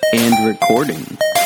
And recording.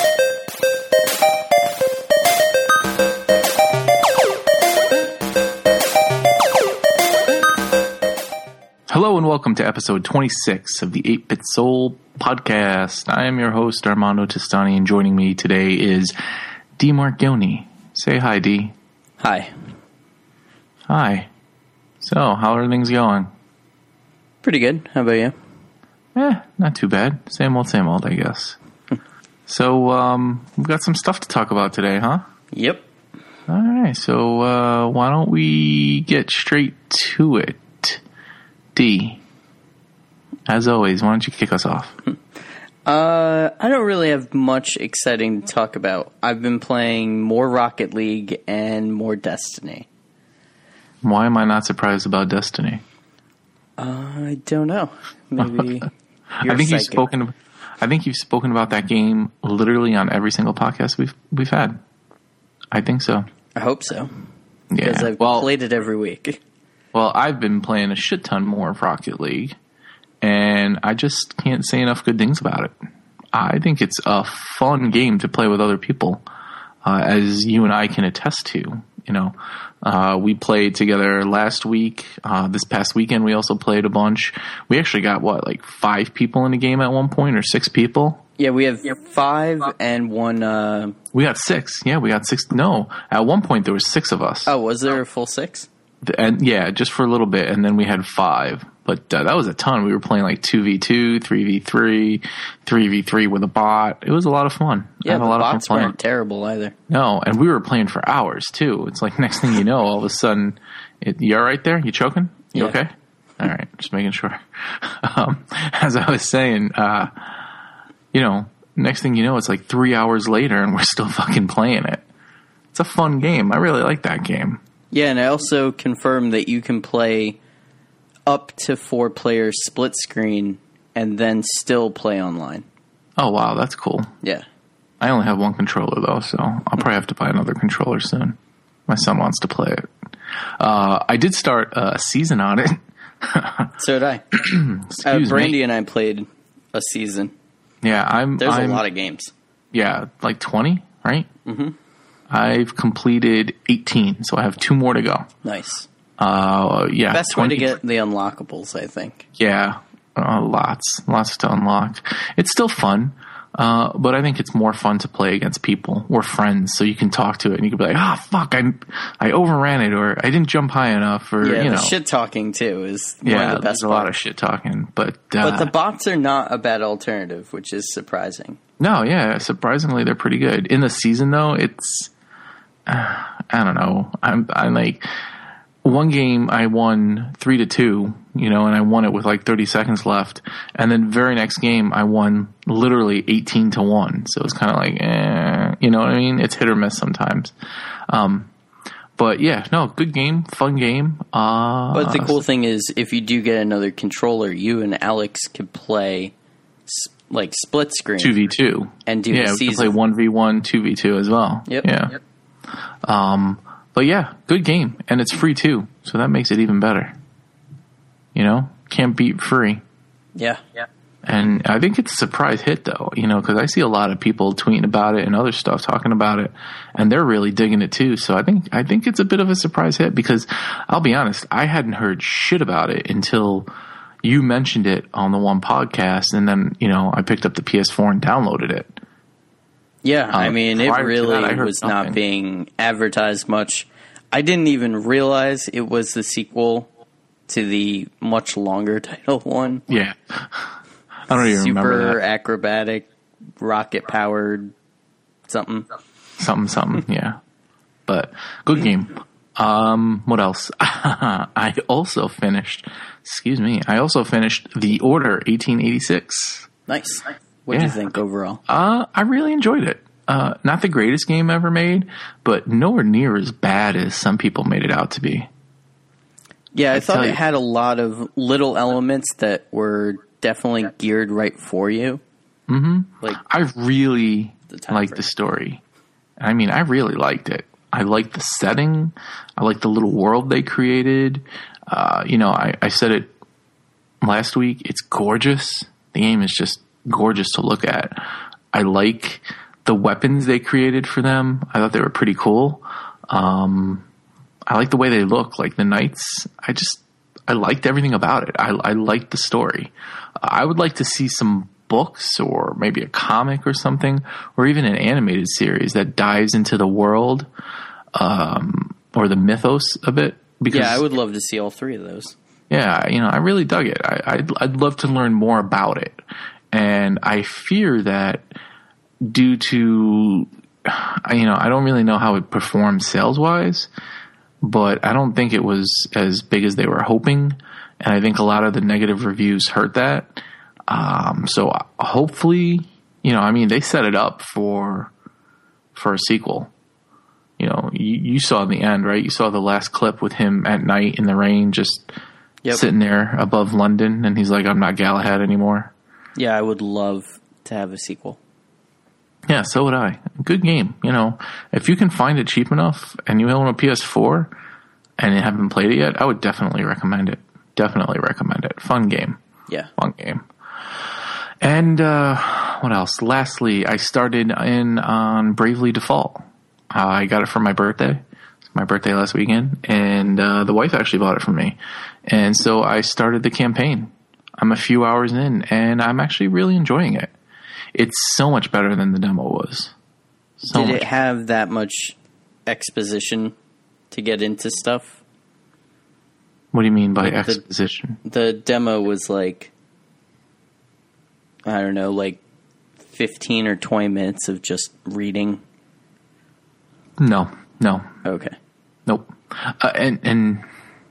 Hello and welcome to episode 26 of the 8-Bit Soul podcast. I am your host, Armando Testani, and joining me today is D. Marchioni. Say hi, D. Hi. Hi. So, how are things going? Pretty good. How about you? Not too bad. Same old, I guess. So, we've got some stuff to talk about today, huh? Yep. All right, so why don't we get straight to it? D, as always, why don't you kick us off? I don't really have much exciting to talk about. I've been playing more Rocket League and more Destiny. Why am I not surprised about Destiny? I don't know. Maybe you're I think psychic. you've spoken about that game literally on every single podcast we've had. I think so. I hope so. Yeah. Because I've played it every week. Well, I've been playing a shit ton more of Rocket League, and I just can't say enough good things about it. I think it's a fun game to play with other people, as you and I can attest to. You know, we played together last week. This past weekend, we also played a bunch. We actually got, 5 people in the game at one point, or 6 people? Yeah, we have 5 and 1... We got 6. Yeah, we got 6. No, at one point there was 6 of us. Oh, was there a full 6? And yeah, just for a little bit, and then we had 5. But that was a ton. We were playing 2v2, 3v3, 3v3 with a bot. It was a lot of fun. Yeah, the bots fun weren't terrible either. No, and we were playing for hours too. It's like next thing you know, all of a sudden, you all right there? You choking? You okay? All right, just making sure. As I was saying, next thing you know, it's 3 hours later, and we're still fucking playing it. It's a fun game. I really like that game. Yeah, and I also confirmed that you can play up to 4 players split screen and then still play online. Oh, wow, that's cool. Yeah. I only have one controller, though, so I'll probably have to buy another controller soon. My son wants to play it. I did start a season on it. So did I. Brandy and I played a season. Yeah, There's a lot of games. Yeah, 20, right? Mm-hmm. I've completed 18, so I have 2 more to go. Nice. Yeah. Best way to get the unlockables, I think. Yeah, lots to unlock. It's still fun, but I think it's more fun to play against people or friends, so you can talk to it and you can be like, fuck, I overran it, or I didn't jump high enough, or the shit talking too is one of the best. There's a lot of shit talking, but the bots are not a bad alternative, which is surprising. No, yeah, surprisingly they're pretty good. In the season though, it's I don't know. I'm like, one game I won 3-2, and I won it with 30 seconds left. And then very next game I won literally 18-1. So it's kind of you know what I mean? It's hit or miss sometimes. But yeah, no, good game, fun game. But the cool thing is, if you do get another controller, you and Alex could play split screen 2v2 and do a season. We can play 1v1, 2v2 as well. Yep. Yeah. Yep. But yeah, good game, and it's free too, so that makes it even better. Can't beat free. Yeah. And I think it's a surprise hit though, because I see a lot of people tweeting about it and other stuff talking about it, and they're really digging it too. So I think it's a bit of a surprise hit, because I'll be honest, I hadn't heard shit about it until you mentioned it on the one podcast, and then I picked up the PS4 and downloaded it. Yeah, I mean, it really was not being advertised much. I didn't even realize it was the sequel to the much longer title one. Yeah. I don't even remember that. Super acrobatic, rocket-powered something. Something, yeah. But, good game. What else? I also finished The Order 1886. Nice. What do you think overall? I really enjoyed it. Not the greatest game ever made, but nowhere near as bad as some people made it out to be. Yeah, I thought it had a lot of little elements that were definitely geared right for you. Mm-hmm. I really liked the story. I mean, I really liked it. I liked the setting. I liked the little world they created. I said it last week. It's gorgeous. The game is just gorgeous to look at. I like the weapons they created for them. I thought they were pretty cool. I like the way they look, like the knights. I liked everything about it. I liked the story. I would like to see some books or maybe a comic or something, or even an animated series that dives into the world or the mythos a bit. Because, yeah, I would love to see all three of those. Yeah, I really dug it. I'd love to learn more about it. And I fear that due to, I don't really know how it performed sales-wise, but I don't think it was as big as they were hoping. And I think a lot of the negative reviews hurt that. So hopefully, they set it up for a sequel. You saw in the end, right? You saw the last clip with him at night in the rain, just sitting there above London. And he's like, I'm not Galahad anymore. Yeah, I would love to have a sequel. Yeah, so would I. Good game. If you can find it cheap enough and you own a PS4 and you haven't played it yet, I would definitely recommend it. Definitely recommend it. Fun game. Yeah. Fun game. And what else? Lastly, I started in on Bravely Default. I got it for my birthday. It's my birthday last weekend. And the wife actually bought it for me. And so I started the campaign. I'm a few hours in, and I'm actually really enjoying it. It's so much better than the demo was. Did it have that much exposition to get into stuff? What do you mean by exposition? The demo was like, I don't know, like 15 or 20 minutes of just reading. No. Okay. Nope. And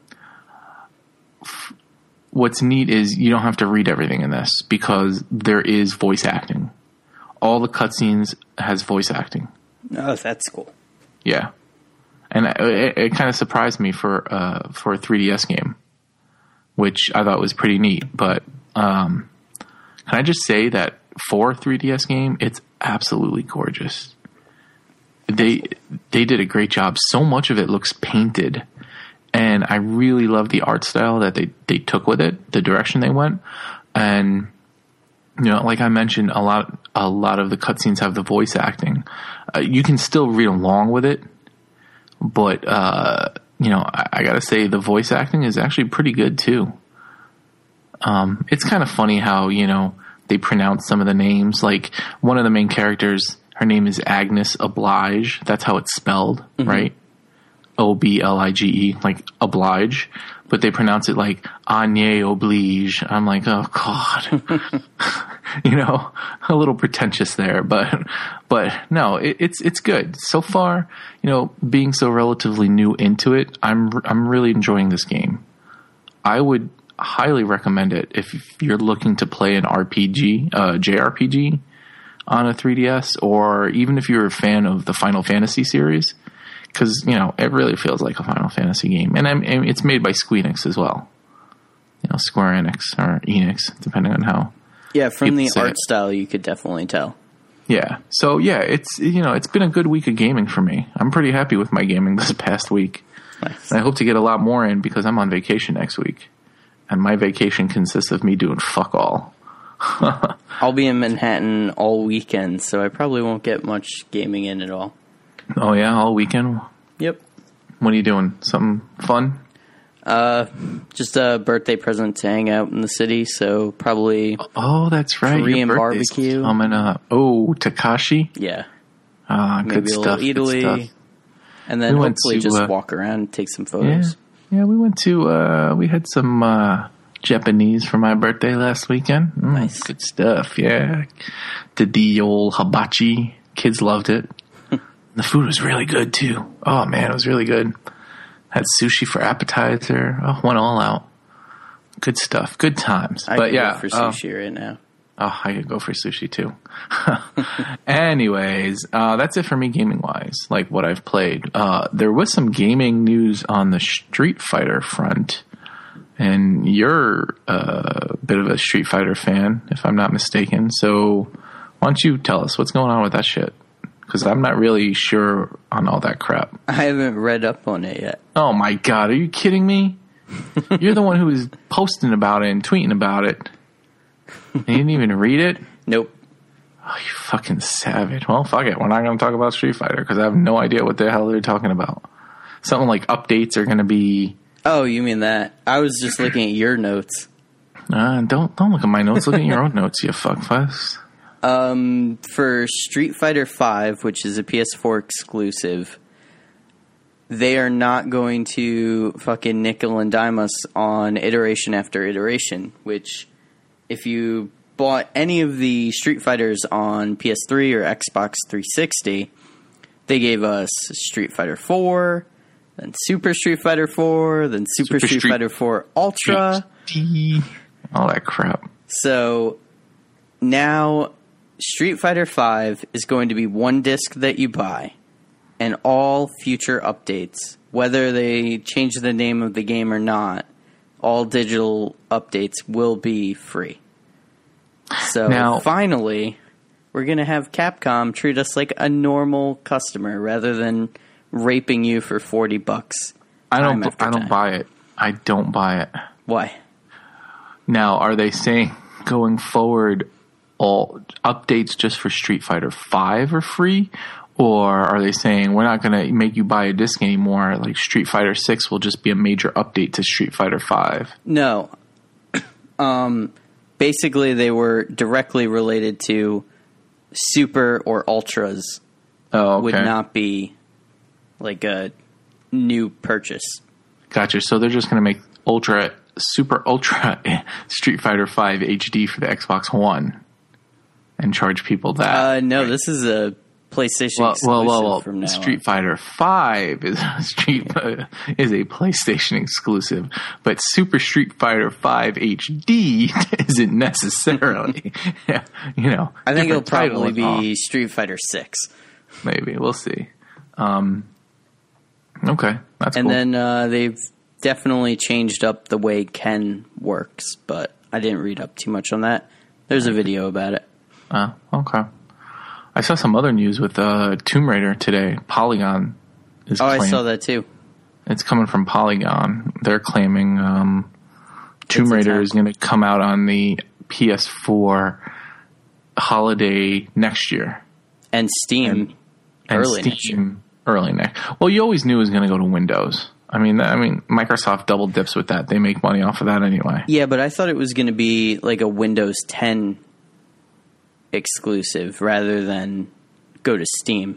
what's neat is you don't have to read everything in this because there is voice acting. All the cutscenes has voice acting. Oh, that's cool. Yeah. And it kind of surprised me for a 3DS game, which I thought was pretty neat. But can I just say that for a 3DS game, it's absolutely gorgeous. They did a great job. So much of it looks painted. And I really love the art style that they took with it, the direction they went. And, like I mentioned, a lot of the cutscenes have the voice acting. You can still read along with it. But, I gotta say the voice acting is actually pretty good too. It's kind of funny how, they pronounce some of the names. Like one of the main characters, her name is Agnes Oblige. That's how it's spelled, right? Oblige, like oblige, but they pronounce it like Agnès Oblige. I'm like, oh God, a little pretentious there, but no, it's good so far. Being so relatively new into it, I'm really enjoying this game. I would highly recommend it if you're looking to play an RPG, JRPG on a 3DS, or even if you're a fan of the Final Fantasy series. Because, it really feels like a Final Fantasy game. And it's made by Squeenix as well. Square Enix or Enix, depending on how. Yeah, from the art style, you could definitely tell. Yeah. So, yeah, it's been a good week of gaming for me. I'm pretty happy with my gaming this past week. Nice. And I hope to get a lot more in because I'm on vacation next week. And my vacation consists of me doing fuck all. I'll be in Manhattan all weekend, so I probably won't get much gaming in at all. Oh, yeah? All weekend? Yep. What are you doing? Something fun? Just a birthday present to hang out in the city, so probably... Oh, that's right. Korean barbecue. Coming up. Oh, Takashi? Yeah. Good stuff. Maybe a little Italy. And then hopefully just walk around and take some photos. Yeah, we went to... we had some Japanese for my birthday last weekend. Nice. Good stuff, yeah. Did the old hibachi. Kids loved it. The food was really good, too. Oh, man, it was really good. Had sushi for appetizer. Oh, went all out. Good stuff. Good times. I could go for sushi right now. Oh, I could go for sushi, too. Anyways, that's it for me gaming-wise, like what I've played. There was some gaming news on the Street Fighter front. And you're a bit of a Street Fighter fan, if I'm not mistaken. So why don't you tell us what's going on with that shit? Because I'm not really sure on all that crap. I haven't read up on it yet. Oh, my God. Are you kidding me? You're the one who was posting about it and tweeting about it. And you didn't even read it? Nope. Oh, you fucking savage. Well, fuck it. We're not going to talk about Street Fighter because I have no idea what the hell they're talking about. Something like updates are going to be... Oh, you mean that? I was just looking at your notes. Don't look at my notes. Look at your own notes, you fuckfuss. For Street Fighter V, which is a PS4 exclusive, they are not going to fucking nickel and dime us on iteration after iteration, which if you bought any of the Street Fighters on PS3 or Xbox 360, they gave us Street Fighter 4, then Super Street Fighter 4, then Super Street Fighter 4 Ultra. HD, all that crap. So now Street Fighter V is going to be one disc that you buy, and all future updates, whether they change the name of the game or not, all digital updates will be free. So now, finally, we're going to have Capcom treat us like a normal customer rather than raping you for $40. I don't buy it. I don't buy it. Why? Now, are they saying going forward all updates just for Street Fighter V are free? Or are they saying we're not going to make you buy a disc anymore? Like Street Fighter 6 will just be a major update to Street Fighter 5? No. Basically, they were directly related to Super or Ultras. Oh, okay. Would not be like a new purchase. Gotcha. So they're just going to make Super Ultra Street Fighter 5 HD for the Xbox One and charge people that. No, this is a PlayStation exclusive from now Street Fighter 5 is a PlayStation exclusive, but Super Street Fighter 5 HD isn't necessarily. I think it'll probably be Street Fighter 6. Maybe we'll see. Okay, that's and cool. And then they've definitely changed up the way Ken works, but I didn't read up too much on that. There's a video about it. Oh, okay. I saw some other news with Tomb Raider today. Polygon is claiming. I saw that too. It's coming from Polygon. They're claiming Tomb Raider is going to come out on the PS4 holiday next year. And Steam early next year. Well, you always knew it was going to go to Windows. I mean, Microsoft double dips with that. They make money off of that anyway. Yeah, but I thought it was going to be like a Windows 10 exclusive rather than go to Steam.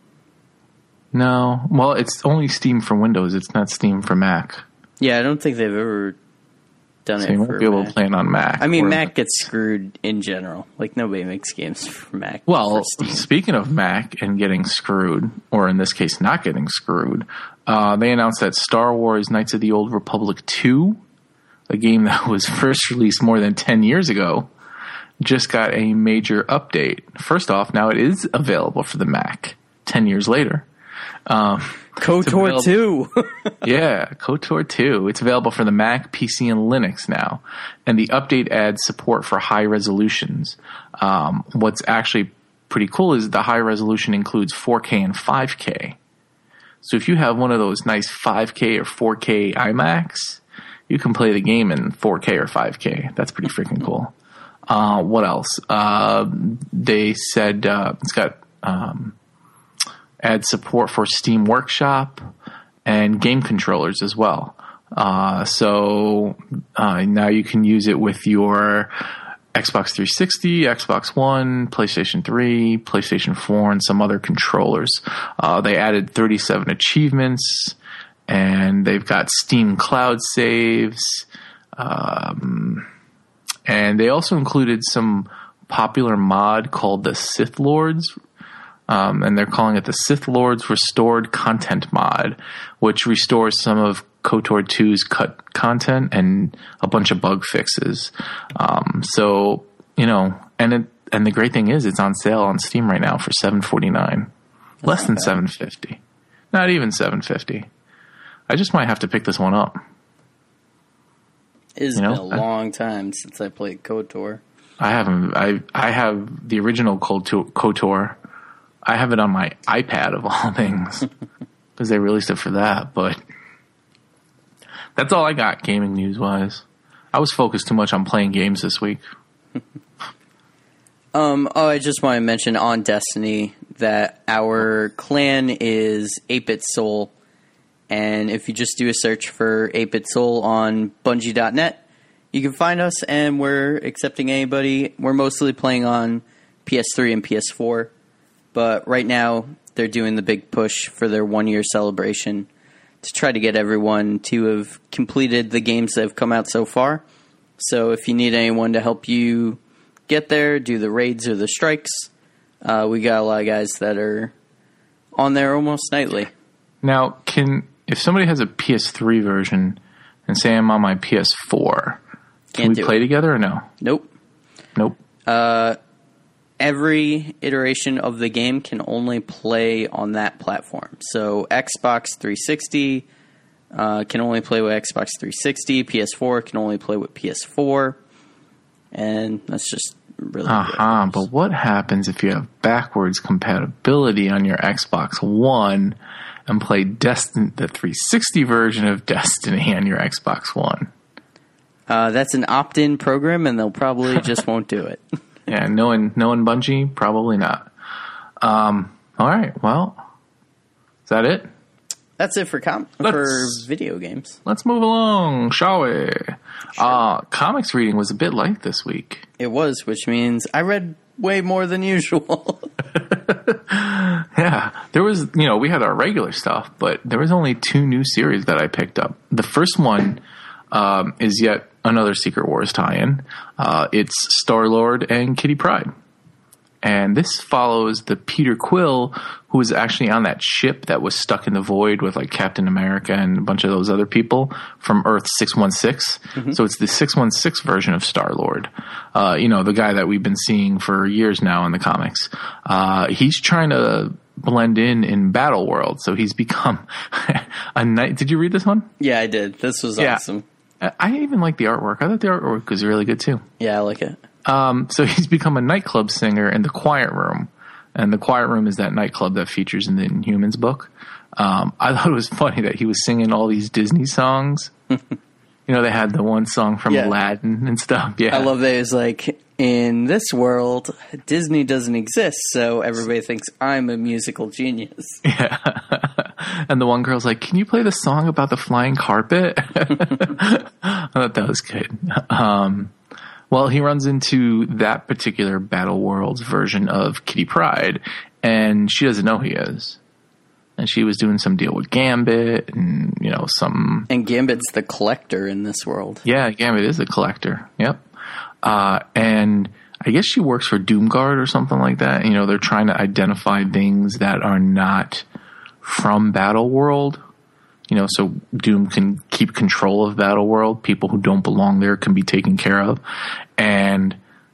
No. Well, it's only Steam for Windows. It's not Steam for Mac. Yeah, I don't think they've ever done it you for won't be able to play it on Mac. I mean, Mac gets screwed in general. Like, nobody makes games for Mac. Well, speaking of Mac and getting screwed, or in this case, not getting screwed, they announced that Star Wars Knights of the Old Republic 2, a game that was first released more than 10 years ago, just got a major update. First off, now it is available for the Mac 10 years later. KOTOR 2. Yeah, KOTOR 2. It's available for the Mac, PC, and Linux now. And the update adds support for high resolutions. What's actually pretty cool is the high resolution includes 4K and 5K. So if you have one of those nice 5K or 4K iMacs, you can play the game in 4K or 5K. That's pretty freaking cool. What else? They said it's got add support for Steam Workshop and game controllers as well. So now you can use it with your Xbox 360, Xbox One, PlayStation 3, PlayStation 4, and some other controllers. They added 37 achievements, and they've got Steam Cloud saves. And they also included some popular mod called the Sith Lords, and they're calling it the Sith Lords Restored Content mod, which restores some of KOTOR 2's cut content and a bunch of bug fixes. So, and the great thing is it's on sale on Steam right now for $7.49, less than $7.50, not even $7.50. I just might have to pick this one up. It's been a long time since I played KOTOR. I haven't. I have the original KOTOR. I have it on my iPad of all things because they released it for that. But that's all I got gaming news wise. I was focused too much on playing games this week. I just want to mention on Destiny that our clan is 8-Bit Soul. And if you just do a search for 8-Bit Soul on Bungie.net, you can find us, and we're accepting anybody. We're mostly playing on PS3 and PS4. But right now, they're doing the big push for their 1-year celebration to try to get everyone to have completed the games that have come out so far. So if you need anyone to help you get there, do the raids or the strikes, we got a lot of guys that are on there almost nightly. Now, if somebody has a PS3 version and say I'm on my PS4, can we play together or no? Nope. Nope. Every iteration of the game can only play on that platform. So Xbox 360 can only play with Xbox 360. PS4 can only play with PS4. And that's just really good. But what happens if you have backwards compatibility on your Xbox One and play the 360 version of Destiny on your Xbox One? That's an opt-in program, and they'll probably just won't do it. Yeah, knowing Bungie, probably not. All right, well, is that it? That's it for video games. Let's move along, shall we? Sure. Comics reading was a bit light this week. It was, which means I read way more than usual. Yeah, there was, we had our regular stuff, but there was only 2 new series that I picked up. The first one is yet another Secret Wars tie-in. It's Star-Lord and Kitty Pryde. And this follows the Peter Quill, who was actually on that ship that was stuck in the void with like Captain America and a bunch of those other people from Earth 616. Mm-hmm. So it's the 616 version of Star-Lord. The guy that we've been seeing for years now in the comics. He's trying to blend in Battle World. So he's become a knight. Did you read this one? Yeah, I did. This was awesome. I even like the artwork. I thought the artwork was really good too. Yeah, I like it. So he's become a nightclub singer in the Quiet Room. And the Quiet Room is that nightclub that features in the Inhumans book. I thought it was funny that he was singing all these Disney songs. They had the one song from Aladdin and stuff. Yeah, I love that. It's like, in this world, Disney doesn't exist, so everybody thinks I'm a musical genius. Yeah. And the one girl's like, can you play the song about the flying carpet? I thought that was good. Well, he runs into that particular Battle World's version of Kitty Pryde, and she doesn't know who he is. And she was doing some deal with Gambit and, some... And Gambit's the collector in this world. Yeah, Gambit is the collector. Yep. And I guess she works for Doomguard or something like that. They're trying to identify things that are not from Battle World. So Doom can keep control of Battle World. People who don't belong there can be taken care of. And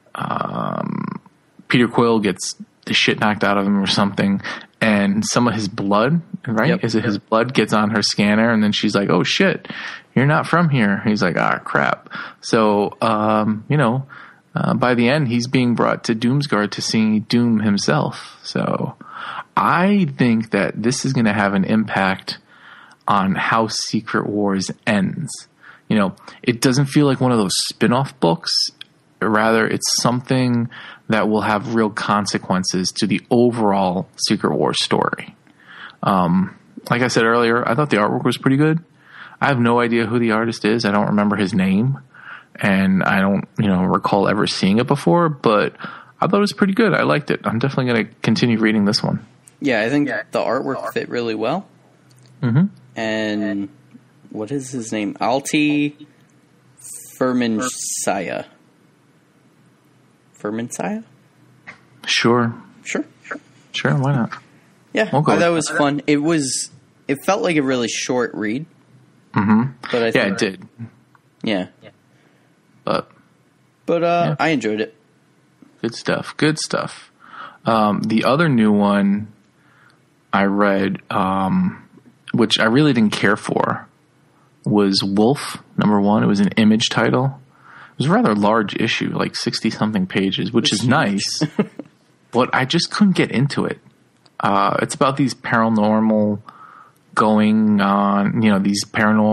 Peter Quill gets the shit knocked out of him or something. And some of his blood, right? Yep. Is it his blood gets on her scanner? And then she's like, oh, shit, you're not from here. He's like, crap. So, by the end, he's being brought to Doomsguard to see Doom himself. So I think that this is going to have an impact on how Secret Wars ends. It doesn't feel like one of those spin-off books. Rather, it's something that will have real consequences to the overall Secret Wars story. Like I said earlier, I thought the artwork was pretty good. I have no idea who the artist is. I don't remember his name. And I don't, recall ever seeing it before. But I thought it was pretty good. I liked it. I'm definitely going to continue reading this one. Yeah, I think the artwork fit really well. Mm-hmm. And what is his name? Alti Firmansaya. Firmansaya? Sure, why not? Yeah, I thought it was fun. It felt like a really short read. Mm-hmm. But it did. Yeah. But I enjoyed it. Good stuff. The other new one I read, which I really didn't care for, was Wolf, #1. It was an Image title. It was a rather large issue, like 60-something pages, which is nice. But I just couldn't get into it. It's about these paranormal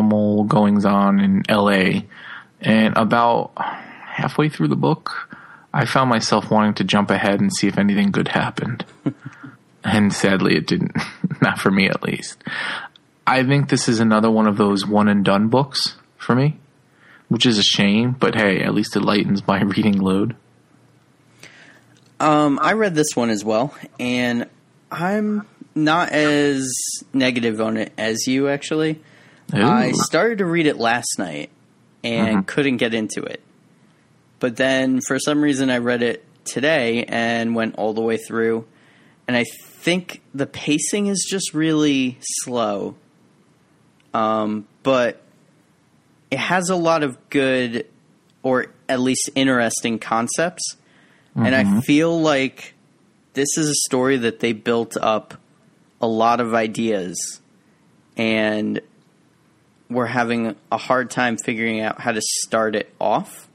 goings on in LA. And about halfway through the book, I found myself wanting to jump ahead and see if anything good happened. And sadly, it didn't. Not for me, at least. I think this is another one of those one-and-done books for me, which is a shame, but hey, at least it lightens my reading load. I read this one as well, and I'm not as negative on it as you, actually. Ooh. I started to read it last night and couldn't get into it. But then, for some reason, I read it today and went all the way through. And I think the pacing is just really slow. But it has a lot of good, or at least interesting concepts. And I feel like this is a story that they built up a lot of ideas. And we're having a hard time figuring out how to start it off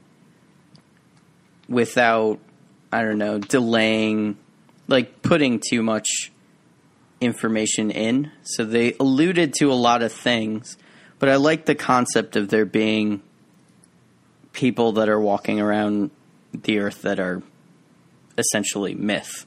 without, I don't know, delaying, like putting too much information in. So they alluded to a lot of things, but I like the concept of there being people that are walking around the earth that are essentially myth.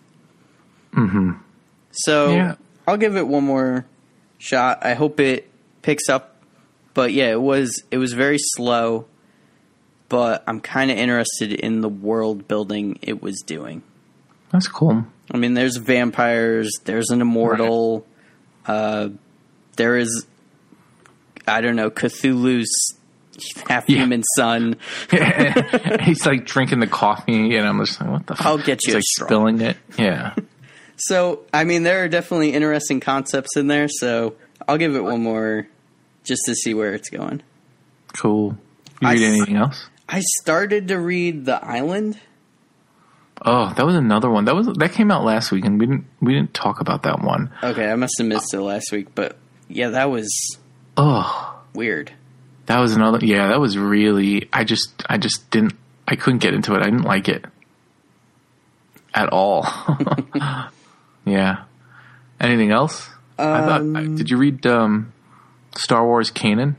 So I'll give it one more shot. I hope it picks up, but yeah, it was very slow, but I'm kind of interested in the world building it was doing. That's cool. I mean, there's vampires, there's an immortal, there is, I don't know, Cthulhu's half-human son. He's like drinking the coffee, and I'm just like, what the fuck? I'll get you like spilling it. Yeah. So, I mean, there are definitely interesting concepts in there, so I'll give it one more just to see where it's going. Cool. You read anything else? I started to read The Island. Oh, that was another one. That came out last week, and we didn't talk about that one. Okay, I must have missed it last week, but yeah, that was weird. That was another. Yeah, that was really. I just didn't. I couldn't get into it. I didn't like it at all. Yeah. Anything else? Did you read Star Wars Kanan?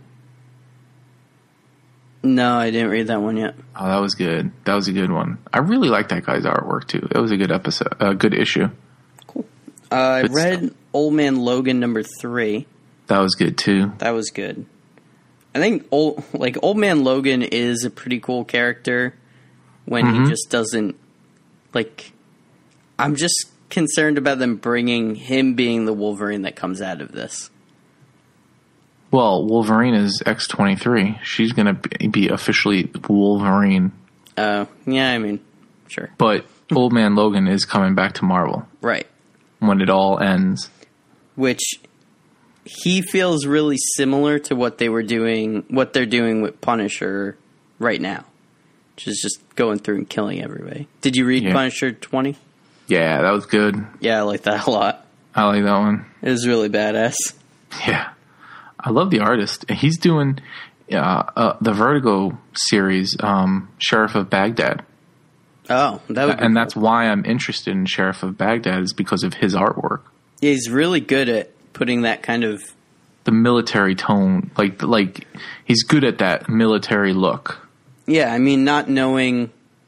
No, I didn't read that one yet. Oh, that was good. That was a good one. I really liked that guy's artwork too. That was a good episode, good issue. Cool. I read Old Man Logan #3. That was good too. That was good. I think Old Man Logan is a pretty cool character when he just doesn't I'm just concerned about them bringing him being the Wolverine that comes out of this. Well, Wolverine is X-23. She's going to be officially Wolverine. Yeah, I mean, sure. But Old Man Logan is coming back to Marvel. Right. When it all ends. Which he feels really similar to what they're doing with Punisher right now. Which is just going through and killing everybody. Did you read Punisher 20? Yeah, that was good. Yeah, I like that a lot. I like that one. It was really badass. Yeah. I love the artist. He's doing the Vertigo series, Sheriff of Baghdad. Oh, that would be and cool. That's why I'm interested in Sheriff of Baghdad, is because of his artwork. Yeah, he's really good at putting that kind of the military tone, like he's good at that military look. Yeah, I mean, not knowing,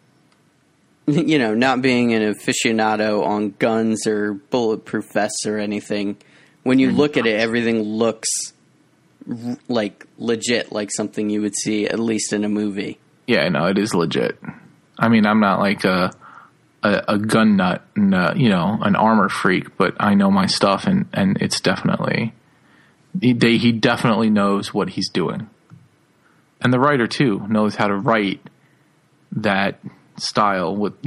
not being an aficionado on guns or bulletproof vests or anything. When you look at it, everything looks like legit, like something you would see at least in a movie. Yeah, no, it is legit. I mean, I'm not like a gun nut and an armor freak, but I know my stuff, and it's definitely he definitely knows what he's doing, and the writer too knows how to write that style with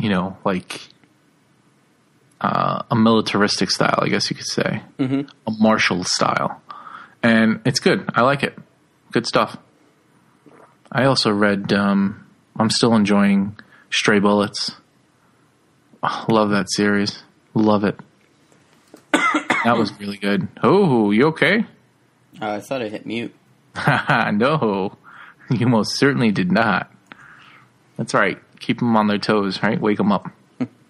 a militaristic style, I guess you could say, a martial style. And it's good. I like it. Good stuff. I also read, I'm still enjoying Stray Bullets. Oh, love that series. Love it. That was really good. Oh, you okay? I thought I hit mute. No, you most certainly did not. That's right. Keep them on their toes, right? Wake them up.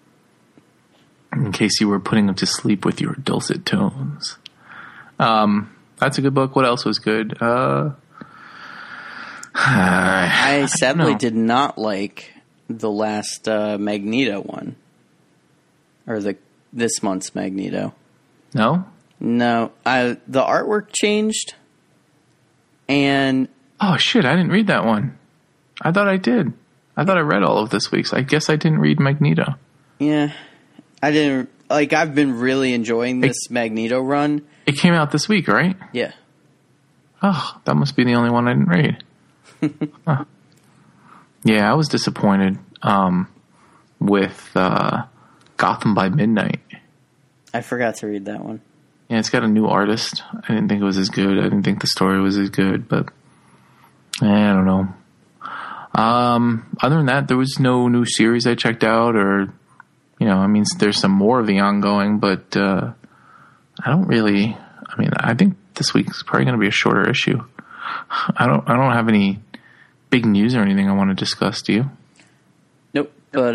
In case you were putting them to sleep with your dulcet tones. That's a good book. What else was good? I sadly did not like the last Magneto one. Or this month's Magneto. No? No. The artwork changed. And... Oh, shit, I didn't read that one. I thought I did. I thought I read all of this week's. I guess I didn't read Magneto. Yeah. I didn't... Like, I've been really enjoying this Magneto run. It came out this week, right? Yeah. Oh, that must be the only one I didn't read. Huh. Yeah, I was disappointed with Gotham by Midnight. I forgot to read that one. Yeah, it's got a new artist. I didn't think it was as good. I didn't think the story was as good, but I don't know. Other than that, there was no new series I checked out, or I mean, there's some more of the ongoing, but I don't really. I mean, I think this week's probably going to be a shorter issue. I don't have any big news or anything I want to discuss. Do you? Nope. But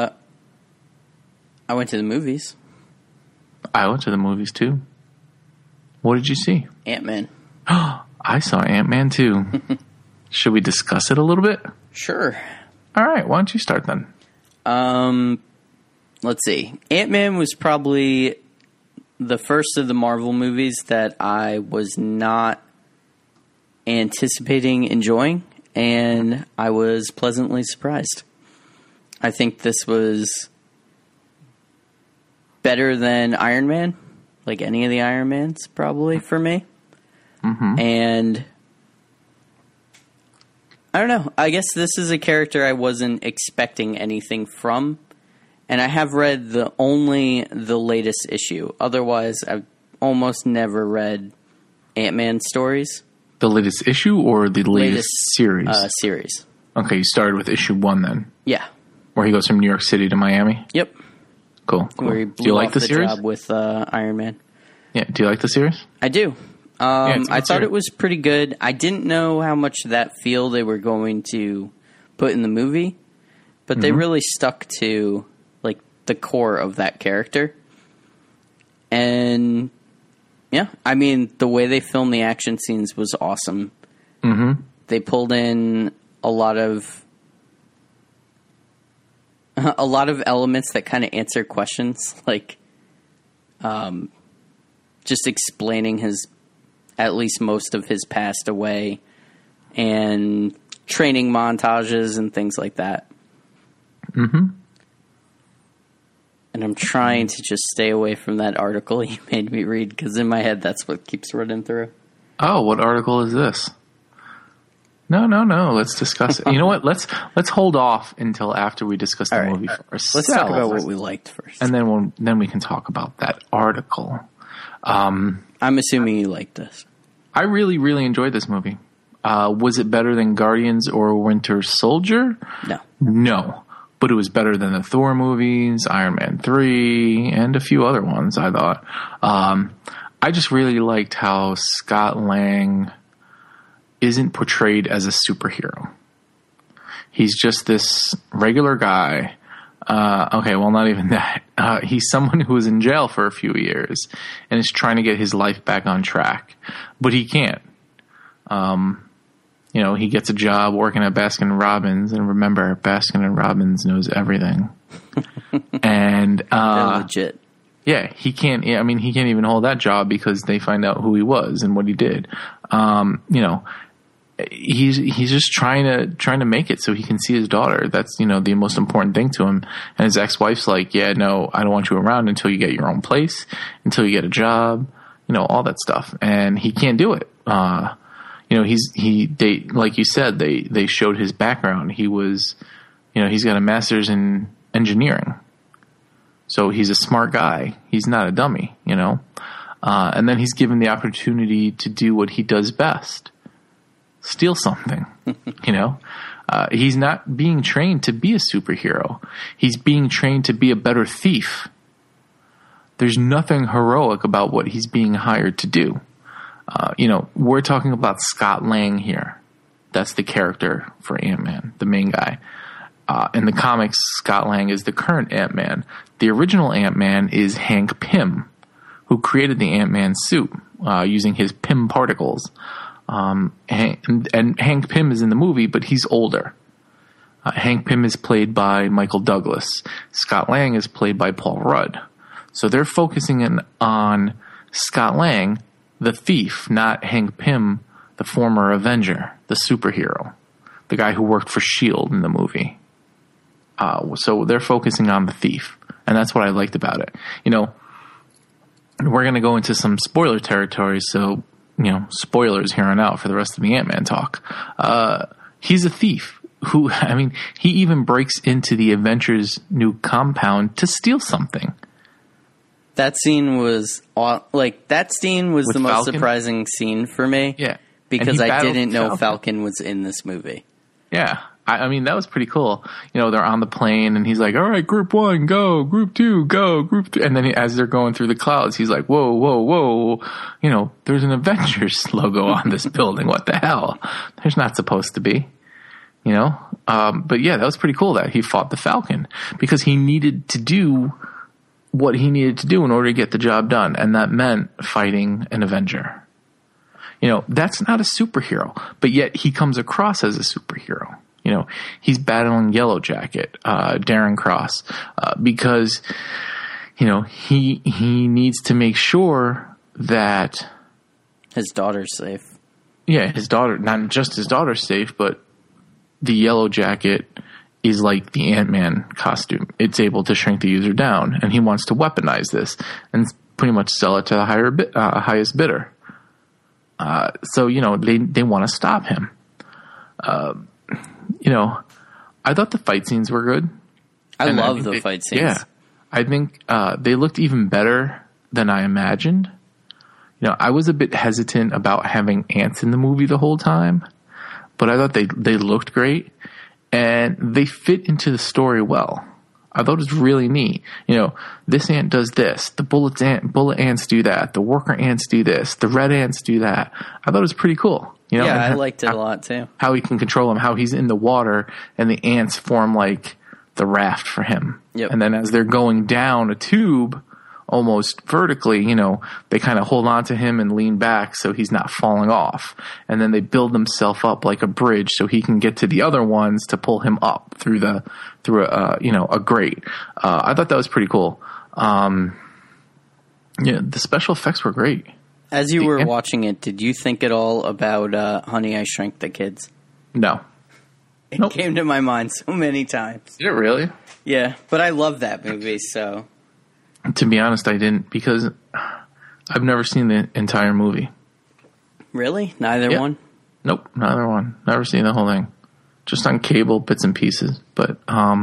I went to the movies. I went to the movies too. What did you see? Ant-Man. I saw Ant-Man too. Should we discuss it a little bit? Sure. All right. Why don't you start then? Let's see. Ant-Man was probably the first of the Marvel movies that I was not anticipating enjoying, and I was pleasantly surprised. I think this was better than Iron Man, like any of the Iron Mans, probably, for me. Mm-hmm. And I don't know. I guess this is a character I wasn't expecting anything from. And I have read only the latest issue. Otherwise, I've almost never read Ant-Man stories. The latest issue or the latest series? Series. Okay, you started with issue 1 then. Yeah. Where he goes from New York City to Miami? Yep. Cool. Where he blew do you like off the series? Job with Iron Man. Yeah. Do you like the series? I do. I thought it was pretty good. I didn't know how much of that feel they were going to put in the movie, but they really stuck to like the core of that character. And yeah, I mean, the way they filmed the action scenes was awesome. Mm-hmm. They pulled in a lot of elements that kind of answer questions, like just explaining at least most of his past away, and training montages and things like that. Mm-hmm. And I'm trying to just stay away from that article you made me read, because in my head that's what keeps running through. Oh, what article is this? No. Let's discuss it. You know what? Let's hold off until after we discuss the movie first. Let's talk about what we liked first, and then we can talk about that article. I'm assuming you liked this. I really, really enjoyed this movie. Was it better than Guardians or Winter Soldier? No. But it was better than the Thor movies, Iron Man 3, and a few other ones, I thought. I just really liked how Scott Lang isn't portrayed as a superhero. He's just this regular guy. Okay, well, not even that. He's someone who was in jail for a few years and is trying to get his life back on track. But he can't. He gets a job working at Baskin Robbins, and remember, Baskin Robbins knows everything. And they're legit. Yeah, he can't. I mean, he can't even hold that job because they find out who he was and what he did. He's just trying to make it so he can see his daughter. That's the most important thing to him. And his ex-wife's like, yeah, no, I don't want you around until you get your own place, until you get a job, all that stuff. And he can't do it. They like you said, they showed his background. He was, he's got a master's in engineering, so he's a smart guy. He's not a dummy, and then he's given the opportunity to do what he does best: steal something. He's not being trained to be a superhero. He's being trained to be a better thief. There's nothing heroic about what he's being hired to do. We're talking about Scott Lang here. That's the character for Ant-Man, the main guy. In the comics, Scott Lang is the current Ant-Man. The original Ant-Man is Hank Pym, who created the Ant-Man suit using his Pym particles. And Hank Pym is in the movie, but he's older. Hank Pym is played by Michael Douglas. Scott Lang is played by Paul Rudd. So they're focusing in on Scott Lang, the thief, not Hank Pym, the former Avenger, the superhero, the guy who worked for S.H.I.E.L.D. in the movie. So they're focusing on the thief, and that's what I liked about it. We're going to go into some spoiler territory, so, spoilers here on out for the rest of the Ant-Man talk. He's a thief who, he even breaks into the Avengers' new compound to steal something. That scene was the most Falcon? Surprising scene for me. Yeah. Because I didn't know Falcon was in this movie. Yeah. That was pretty cool. They're on the plane and he's like, all right, group 1, go, group 2, go, group 3. And then as they're going through the clouds, he's like, whoa, whoa, whoa. There's an Avengers logo on this building. What the hell? There's not supposed to be, But yeah, that was pretty cool that he fought the Falcon because he needed to do what he needed to do in order to get the job done. And that meant fighting an Avenger. That's not a superhero, but yet he comes across as a superhero. He's battling Yellow Jacket, Darren Cross, because, he needs to make sure that his daughter's safe. Yeah, his daughter, not just his daughter's safe, but the Yellow Jacket is like the Ant-Man costume. It's able to shrink the user down, and he wants to weaponize this and pretty much sell it to the highest bidder. So, they want to stop him. I thought the fight scenes were good. I love the fight scenes. Yeah. I think they looked even better than I imagined. I was a bit hesitant about having ants in the movie the whole time, but I thought they looked great and they fit into the story well. I thought it was really neat. This ant does this. The bullet ants do that. The worker ants do this. The red ants do that. I thought it was pretty cool. I liked it a lot too. How he can control them, how he's in the water and the ants form like the raft for him. Yep. And then as they're going down a tube almost vertically, they kind of hold on to him and lean back so he's not falling off. And then they build themselves up like a bridge so he can get to the other ones to pull him up through a grate. I thought that was pretty cool. The special effects were great. As you were watching it, did you think at all about Honey, I Shrunk the Kids? No. It came to my mind so many times. Did it really? Yeah, but I love that movie, so... To be honest, I didn't, because I've never seen the entire movie. Really? Neither one? Nope, neither one. Never seen the whole thing. Just on cable, bits and pieces. But,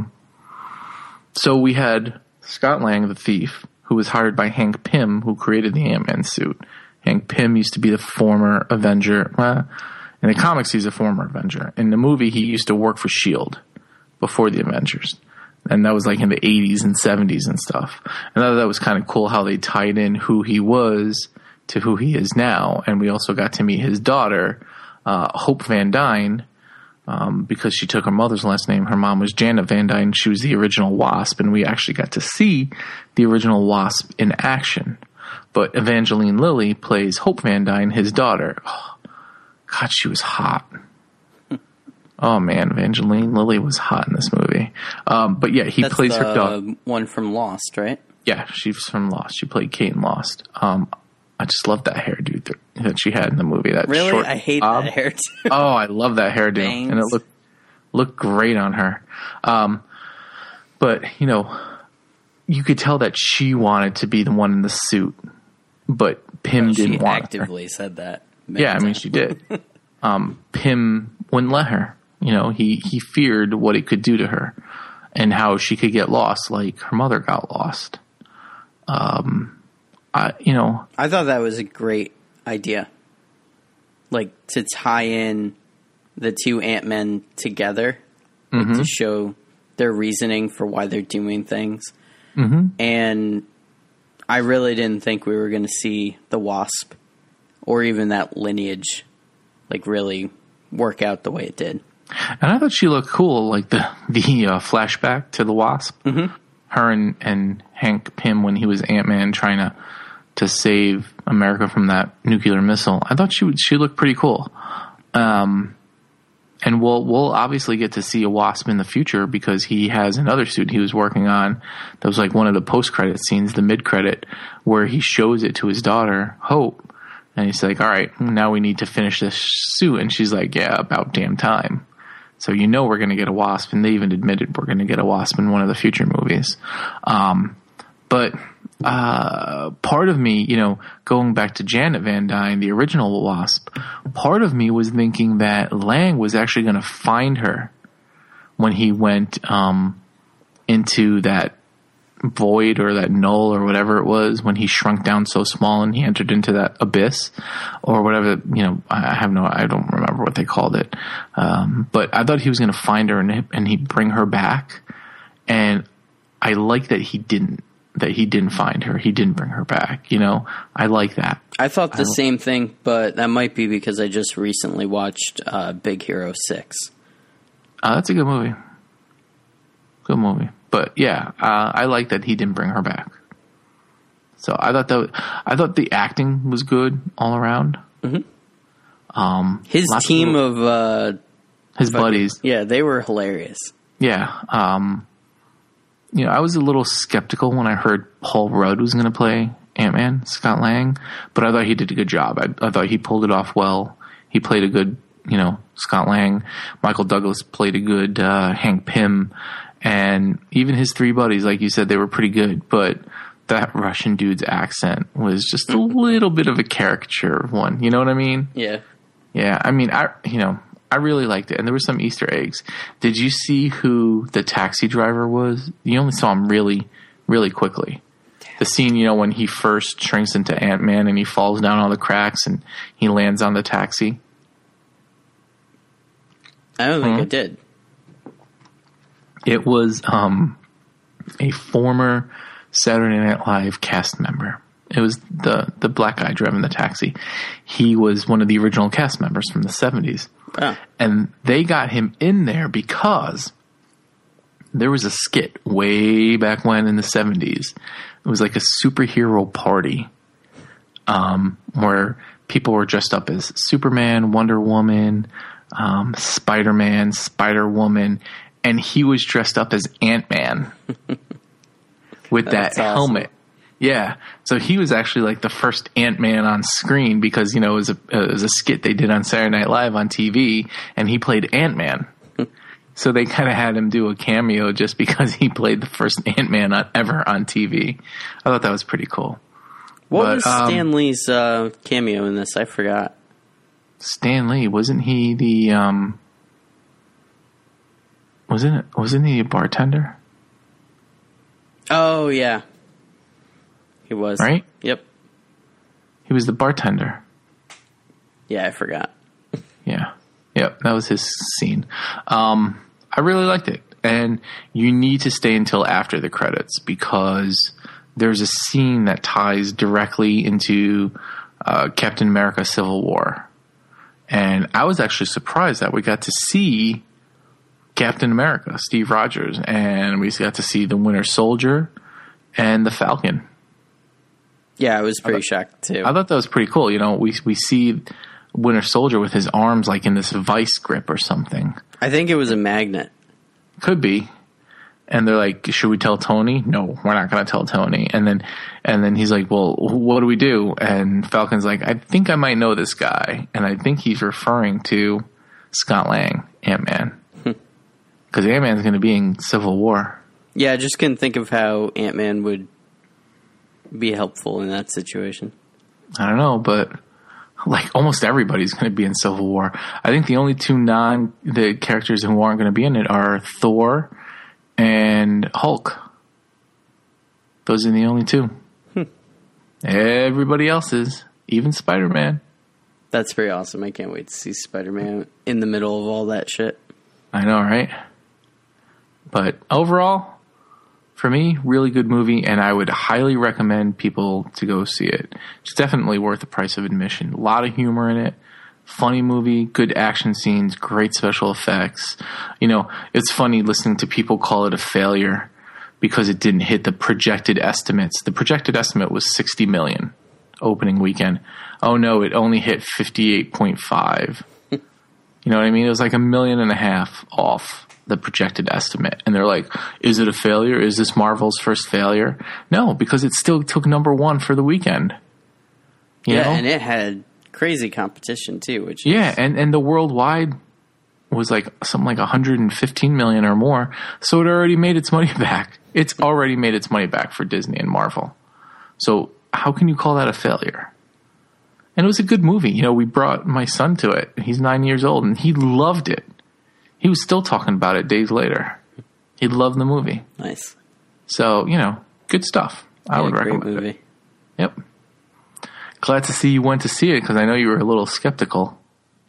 so we had Scott Lang, the thief, who was hired by Hank Pym, who created the Ant-Man suit. Hank Pym used to be the former Avenger. In the comics, he's a former Avenger. In the movie, he used to work for S.H.I.E.L.D. before the Avengers. And that was like in the 80s and 70s and stuff. And I thought that was kind of cool how they tied in who he was to who he is now. And we also got to meet his daughter, Hope Van Dyne, because she took her mother's last name. Her mom was Janet Van Dyne. She was the original Wasp. And we actually got to see the original Wasp in action. But Evangeline Lilly plays Hope Van Dyne, his daughter. Oh, God, she was hot. Oh, man, Evangeline Lilly was hot in this movie. But yeah, he plays her daughter. One from Lost, right? Yeah, she's from Lost. She played Kate in Lost. I just love that hairdo that she had in the movie. That really? Short I hate that hairdo. Oh, I love that hairdo. Bangs. And it looked great on her. But, you could tell that she wanted to be the one in the suit, but Pym didn't want her. She actively said that. Yeah, she did. Pym wouldn't let her. He feared what it could do to her and how she could get lost like her mother got lost. I thought that was a great idea. Like, to tie in the two Ant-Men together, to show their reasoning for why they're doing things. Mm-hmm. And I really didn't think we were going to see the Wasp or even that lineage really work out the way it did. And I thought she looked cool, like the flashback to the Wasp. Mm-hmm. Her and Hank Pym when he was Ant-Man trying to save America from that nuclear missile. I thought she looked pretty cool. And we'll obviously get to see a Wasp in the future because he has another suit he was working on that was like one of the post-credit scenes, the mid-credit, where he shows it to his daughter, Hope. And he's like, all right, now we need to finish this suit. And she's like, yeah, about damn time. So we're going to get a Wasp. And they even admitted we're going to get a Wasp in one of the future movies. But part of me, going back to Janet Van Dyne, the original Wasp, part of me was thinking that Lang was actually going to find her when he went into that void or that null or whatever it was, when he shrunk down so small and he entered into that abyss or whatever. I don't remember what they called it. But I thought he was going to find her and he'd bring her back. And I like that he didn't. That he didn't find her. He didn't bring her back. I like that. I thought the same thing, but that might be because I just recently watched Big Hero 6. That's a good movie. Good movie. But yeah, I like that he didn't bring her back. So I thought the acting was good all around. Mm-hmm. His team of his buddies. Yeah, they were hilarious. Yeah. I was a little skeptical when I heard Paul Rudd was going to play Ant-Man, Scott Lang, but I thought he did a good job. I thought he pulled it off well. He played a good, Scott Lang. Michael Douglas played a good Hank Pym, and even his three buddies, like you said, they were pretty good, but that Russian dude's accent was just a little bit of a caricature of one. You know what I mean? Yeah. Yeah, I mean, I really liked it, and there were some Easter eggs. Did you see who the taxi driver was? You only saw him really, really quickly. The scene, when he first shrinks into Ant-Man and he falls down all the cracks and he lands on the taxi. I don't think I did. It was a former Saturday Night Live cast member. It was the black guy driving the taxi. He was one of the original cast members from the 70s. Oh. And they got him in there because there was a skit way back when in the 70s. It was like a superhero party where people were dressed up as Superman, Wonder Woman, Spider-Man, Spider-Woman, and he was dressed up as Ant-Man with that helmet. Awesome. Yeah, so he was actually like the first Ant-Man on screen because, it was a skit they did on Saturday Night Live on TV, and he played Ant-Man. So they kind of had him do a cameo just because he played the first Ant-Man ever on TV. I thought that was pretty cool. What was Stan Lee's cameo in this? I forgot. Stan Lee, wasn't he the wasn't he a bartender? Oh yeah. He was. Right? Yep. He was the bartender. Yeah, I forgot. Yeah. Yep, that was his scene. I really liked it. And you need to stay until after the credits because there's a scene that ties directly into Captain America Civil War. And I was actually surprised that we got to see Captain America, Steve Rogers, and we got to see the Winter Soldier and the Falcon. Yeah, I was pretty shocked too. I thought that was pretty cool. We see Winter Soldier with his arms like in this vice grip or something. I think it was a magnet. Could be. And they're like, should we tell Tony? No, we're not going to tell Tony. And then he's like, well, what do we do? And Falcon's like, I think I might know this guy. And I think he's referring to Scott Lang, Ant-Man. Because Ant-Man's going to be in Civil War. Yeah, I just couldn't think of how Ant-Man would be helpful in that situation. I don't know, but like almost everybody's going to be in Civil War. I think the only two the characters who aren't going to be in it are Thor and Hulk. Those are the only two. Everybody else is, even Spider-Man. That's pretty awesome. I can't wait to see Spider-Man in the middle of all that shit. I know, right? But overall, for me, really good movie, and I would highly recommend people to go see it. It's definitely worth the price of admission. A lot of humor in it. Funny movie, good action scenes, great special effects. It's funny listening to people call it a failure because it didn't hit the projected estimates. The projected estimate was $60 million opening weekend. Oh no, it only hit 58.5. You know what I mean? It was like $1.5 million off the projected estimate. And they're like, is it a failure? Is this Marvel's first failure? No, because it still took number one for the weekend. You know? And it had crazy competition too. Which and the worldwide was like something like 115 million or more. So it already made its money back. It's already made its money back for Disney and Marvel. So how can you call that a failure? And it was a good movie. You know, we brought my son to it. He's 9 years old, and he loved it. He was still talking about it days later. He loved the movie. Nice. So, you know, good stuff. I would recommend great movie. it. Yep. Glad to see you went to see it, because I know you were a little skeptical.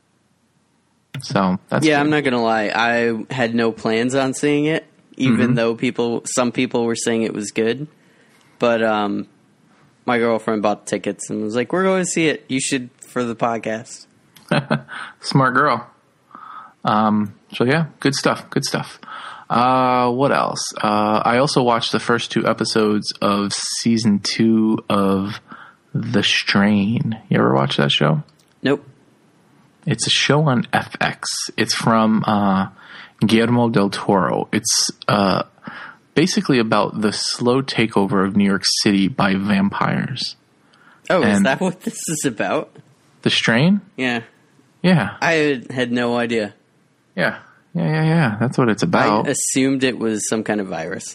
So that's good. I'm not going to lie. I had no plans on seeing it, even though some people were saying it was good. But my girlfriend bought the tickets and was like, we're going to see it. You should for the podcast. Smart girl. So yeah, good stuff. Good stuff. What else? I also watched the first 2 episodes of season 2 of The Strain. You ever watch that show? Nope. It's a show on FX. It's from Guillermo del Toro. It's basically about the slow takeover of New York City by vampires. Oh, is that what this is about? The Strain? Yeah. Yeah. I had no idea. Yeah. That's what it's about. I assumed it was some kind of virus.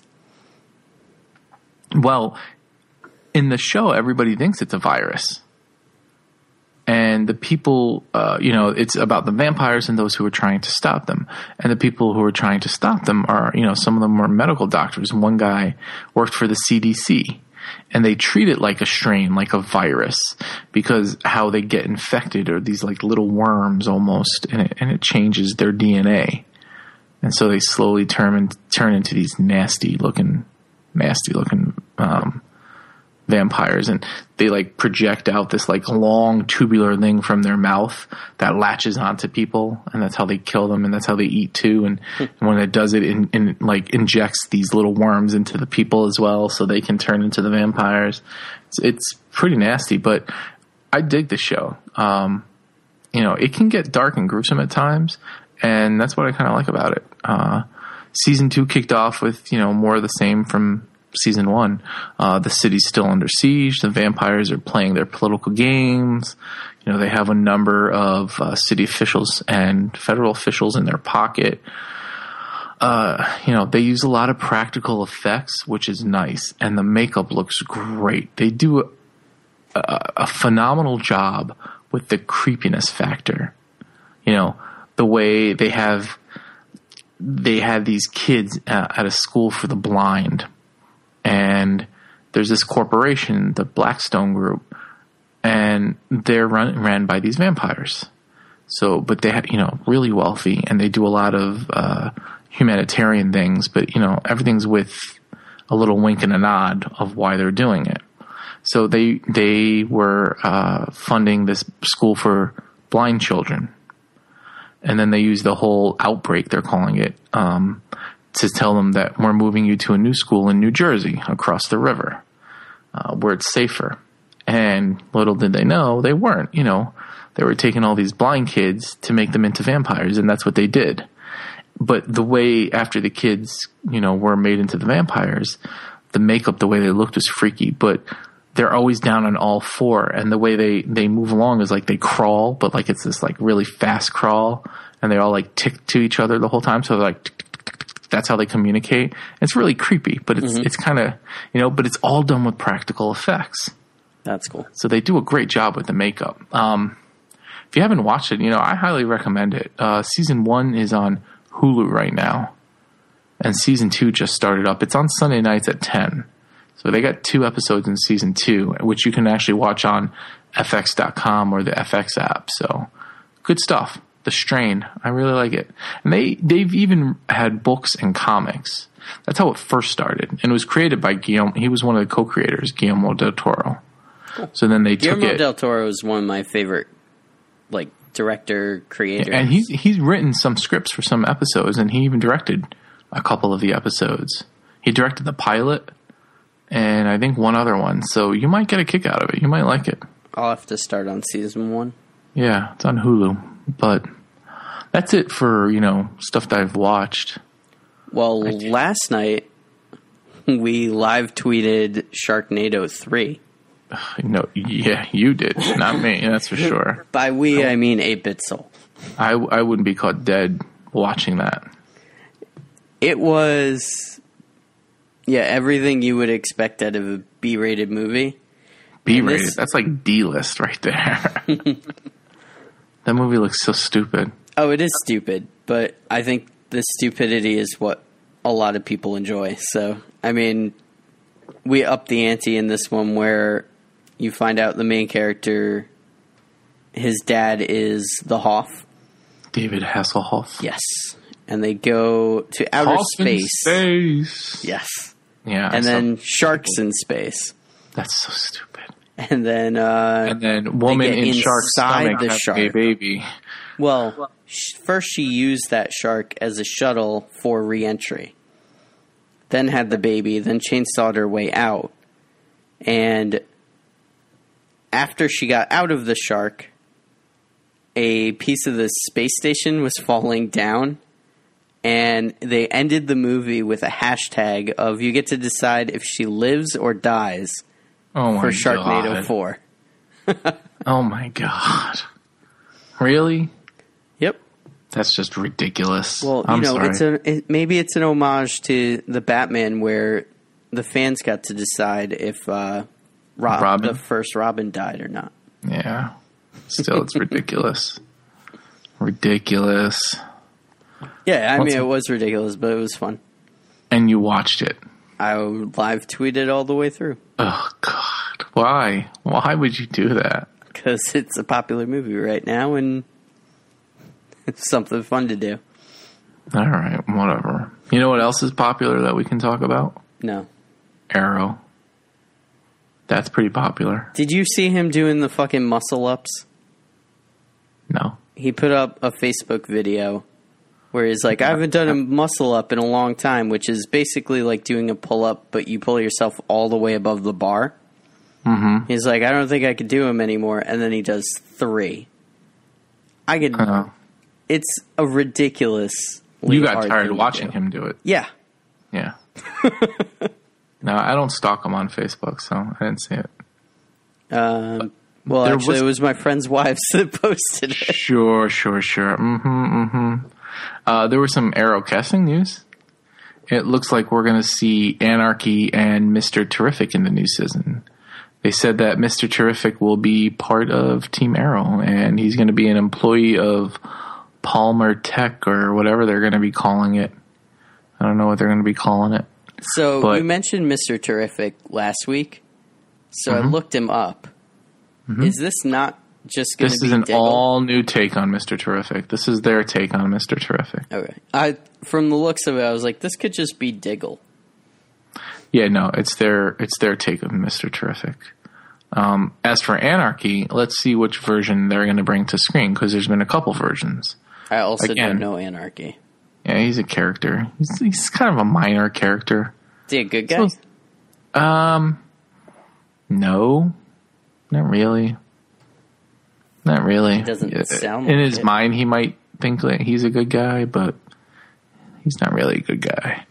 Well, in the show, everybody thinks it's a virus. And the people, it's about the vampires and those who are trying to stop them. And the people who are trying to stop them are, some of them are medical doctors. One guy worked for the CDC. And they treat it like a strain, like a virus, because how they get infected are these like little worms almost, and it changes their DNA. And so they slowly turn into these nasty looking vampires, and they like project out this like long tubular thing from their mouth that latches onto people, and that's how they kill them, and that's how they eat too. And when it does it, like injects these little worms into the people as well, so they can turn into the vampires. It's pretty nasty, but I dig the show. It can get dark and gruesome at times, and that's what I kind of like about it. Season 2 kicked off with more of the same from season 1. The city's still under siege. The vampires are playing their political games. They have a number of city officials and federal officials in their pocket. They use a lot of practical effects, which is nice, and the makeup looks great. They do a phenomenal job with the creepiness factor. The way they have these kids at a school for the blind. And there's this corporation, the Blackstone Group, and they're ran by these vampires. So, but they have, really wealthy, and they do a lot of humanitarian things, but, everything's with a little wink and a nod of why they're doing it. So they were funding this school for blind children. And then they use the whole outbreak, they're calling it, to tell them that we're moving you to a new school in New Jersey across the river, where it's safer. And little did they know, they weren't. They were taking all these blind kids to make them into vampires, and that's what they did. But the way after the kids, were made into the vampires, the makeup, the way they looked was freaky, but they're always down on all 4. And the way they move along is like they crawl, but like it's this like really fast crawl, and they all like tick to each other the whole time. So they're like, that's how they communicate. It's really creepy, but it's kind of, but it's all done with practical effects. That's cool. So they do a great job with the makeup. If you haven't watched it, I highly recommend it. Season 1 is on Hulu right now, and season 2 just started up. It's on Sunday nights at 10. So they got 2 episodes in season 2, which you can actually watch on FX.com or the FX app. So good stuff. The Strain. I really like it. And they've even had books and comics. That's how it first started. And it was created by Guillermo. He was one of the co-creators, Guillermo del Toro. Cool. So then they took it. Guillermo del Toro is one of my favorite, director, creator. And he's written some scripts for some episodes, and he even directed a couple of the episodes. He directed the pilot, and I think one other one. So you might get a kick out of it. You might like it. I'll have to start on season 1. Yeah, it's on Hulu. But That's it for, stuff that I've watched. Well, last night we live tweeted Sharknado 3. No, yeah, you did, not me. That's for sure. By we, I mean 8-Bit Soul. I wouldn't be caught dead watching that. It was, everything you would expect out of a B-rated movie. B-rated? That's like D-list right there. That movie looks so stupid. Oh, it is stupid, but I think the stupidity is what a lot of people enjoy. So, I mean, we upped the ante in this one where you find out the main character, his dad is the Hoff. David Hasselhoff. Yes. And they go to outer space. Yes. Yeah. And then sharks in space. That's so stupid. And then woman in shark's stomach the has shark. a baby. Well, first she used that shark as a shuttle for re-entry. Then had the baby, then chainsawed her way out. And after she got out of the shark, a piece of the space station was falling down. And they ended the movie with a hashtag of you get to decide if she lives or dies for Sharknado 4. Oh my God. Really? Yep. That's just ridiculous. Well, maybe it's an homage to the Batman where the fans got to decide if Robin? the first Robin died or not. Yeah. Still, it's ridiculous. Ridiculous. Yeah, I mean, it was ridiculous, but it was fun. And you watched it? I live tweeted all the way through. Oh, God. Why? Why would you do that? Because it's a popular movie right now, and it's something fun to do. All right, whatever. You know what else is popular that we can talk about? No. Arrow. That's pretty popular. Did you see him doing the fucking muscle-ups? No. He put up a Facebook video where he's like, I haven't done a muscle-up in a long time, which is basically like doing a pull-up, but you pull yourself all the way above the bar. Mm-hmm. He's like, I don't think I could do them anymore, and then he does 3. I could... It's a ridiculous... You got tired watching him do it. Yeah. Yeah. No, I don't stalk him on Facebook, so I didn't see it. Well, actually, it was my friend's wives that posted it. Sure. There was some Arrow casting news. It looks like we're going to see Anarchy and Mr. Terrific in the new season. They said that Mr. Terrific will be part of Team Arrow, and he's going to be an employee of Palmer Tech or whatever they're going to be calling it. I don't know what they're going to be calling it. So you mentioned Mr. Terrific last week, so I looked him up. Mm-hmm. Is this not just going to be This is an Diggle? all-new take on Mr. Terrific. This is their take on Mr. Terrific. Okay. From the looks of it, I was like, this could just be Diggle. Yeah, no, it's their take of Mr. Terrific. As for Anarchy, let's see which version they're going to bring to screen, because there's been a couple versions. I also don't know Anarchy. Yeah, he's a character. He's kind of a minor character. Is he a good guy? No. Not really. Not really. He doesn't sound in like his mind, he might think that he's a good guy, but he's not really a good guy.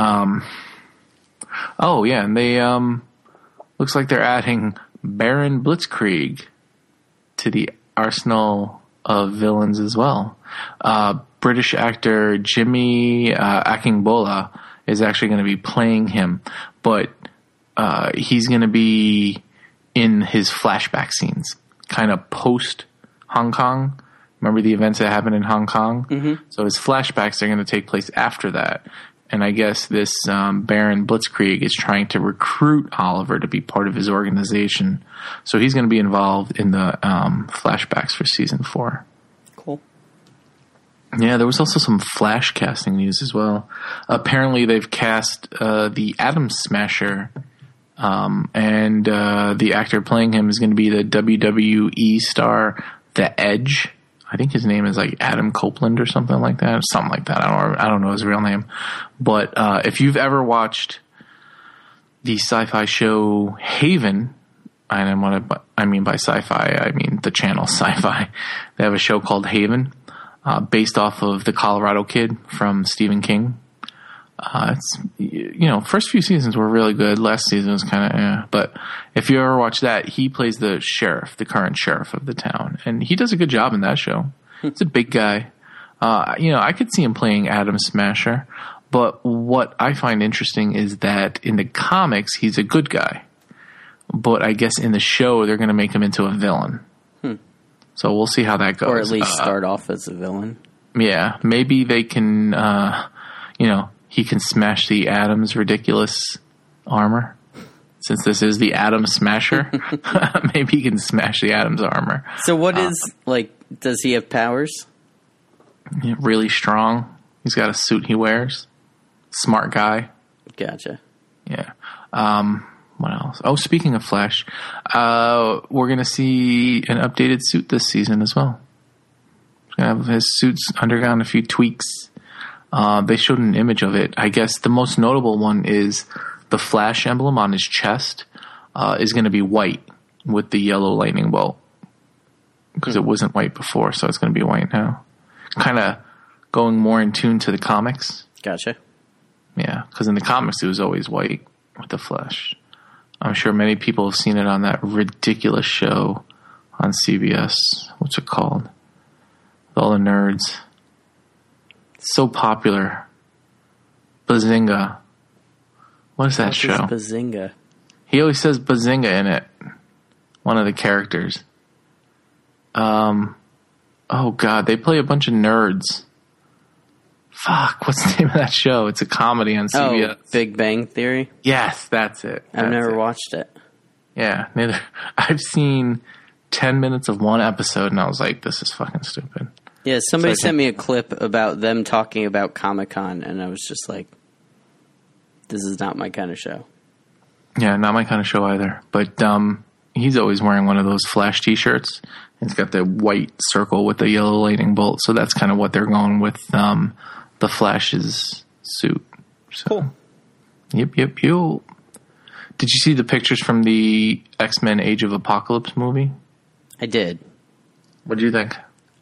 Oh, yeah, and they looks like they're adding Baron Blitzkrieg to the arsenal of villains as well. British actor Jimmy Akingbola is actually going to be playing him, but he's going to be in his flashback scenes, kind of post Hong Kong. Remember the events that happened in Hong Kong? Mm-hmm. So his flashbacks are going to take place after that. And I guess this Baron Blitzkrieg is trying to recruit Oliver to be part of his organization. So he's going to be involved in the flashbacks for season 4. Cool. Yeah, there was also some Flash casting news as well. Apparently they've cast the Atom Smasher, and the actor playing him is going to be the WWE star The Edge. I think his name is like Adam Copeland or something like that. Something like that. I don't know his real name. But if you've ever watched the sci-fi show Haven, and I mean by sci-fi, I mean the channel Sci-Fi. They have a show called Haven. based off of the Colorado Kid from Stephen King. It's, first few seasons were really good. Last season was kind of, but if you ever watch that, he plays the sheriff, the current sheriff of the town, and he does a good job in that show. He's a big guy. I could see him playing Adam Smasher, but what I find interesting is that in the comics, he's a good guy, but I guess in the show, they're going to make him into a villain. So we'll see how that goes. Or at least start off as a villain. Yeah, maybe they can, he can smash the Atom's ridiculous armor. Since this is the Atom Smasher, maybe he can smash the Atom's armor. So what is, does he have powers? Yeah, really strong. He's got a suit he wears. Smart guy. Gotcha. Yeah. What else? Oh, speaking of Flash, we're going to see an updated suit this season as well. His suit's undergone a few tweaks. They showed an image of it. I guess the most notable one is the Flash emblem on his chest is going to be white with the yellow lightning bolt. Because it wasn't white before, so it's going to be white now. Kind of going more in tune to the comics. Gotcha. Yeah, because in the comics it was always white with the Flash. I'm sure many people have seen it on that ridiculous show on CBS. What's it called? With all the nerds. So popular. Bazinga. What is that show? Bazinga. He always says Bazinga in it. One of the characters. Oh God, they play a bunch of nerds. Fuck, what's the name of that show? It's a comedy on CBS. Oh, Big Bang Theory? Yes, that's it. I've never watched it. Yeah, neither. I've seen 10 minutes of one episode and I was like, this is fucking stupid. Yeah, somebody sent me a clip about them talking about Comic-Con, and I was just like, this is not my kind of show. Yeah, not my kind of show either. But he's always wearing one of those Flash t-shirts. It's got the white circle with the yellow lightning bolt, so that's kind of what they're going with the Flash's suit. So, cool. Yep. Did you see the pictures from the X-Men Age of Apocalypse movie? I did. What did you think?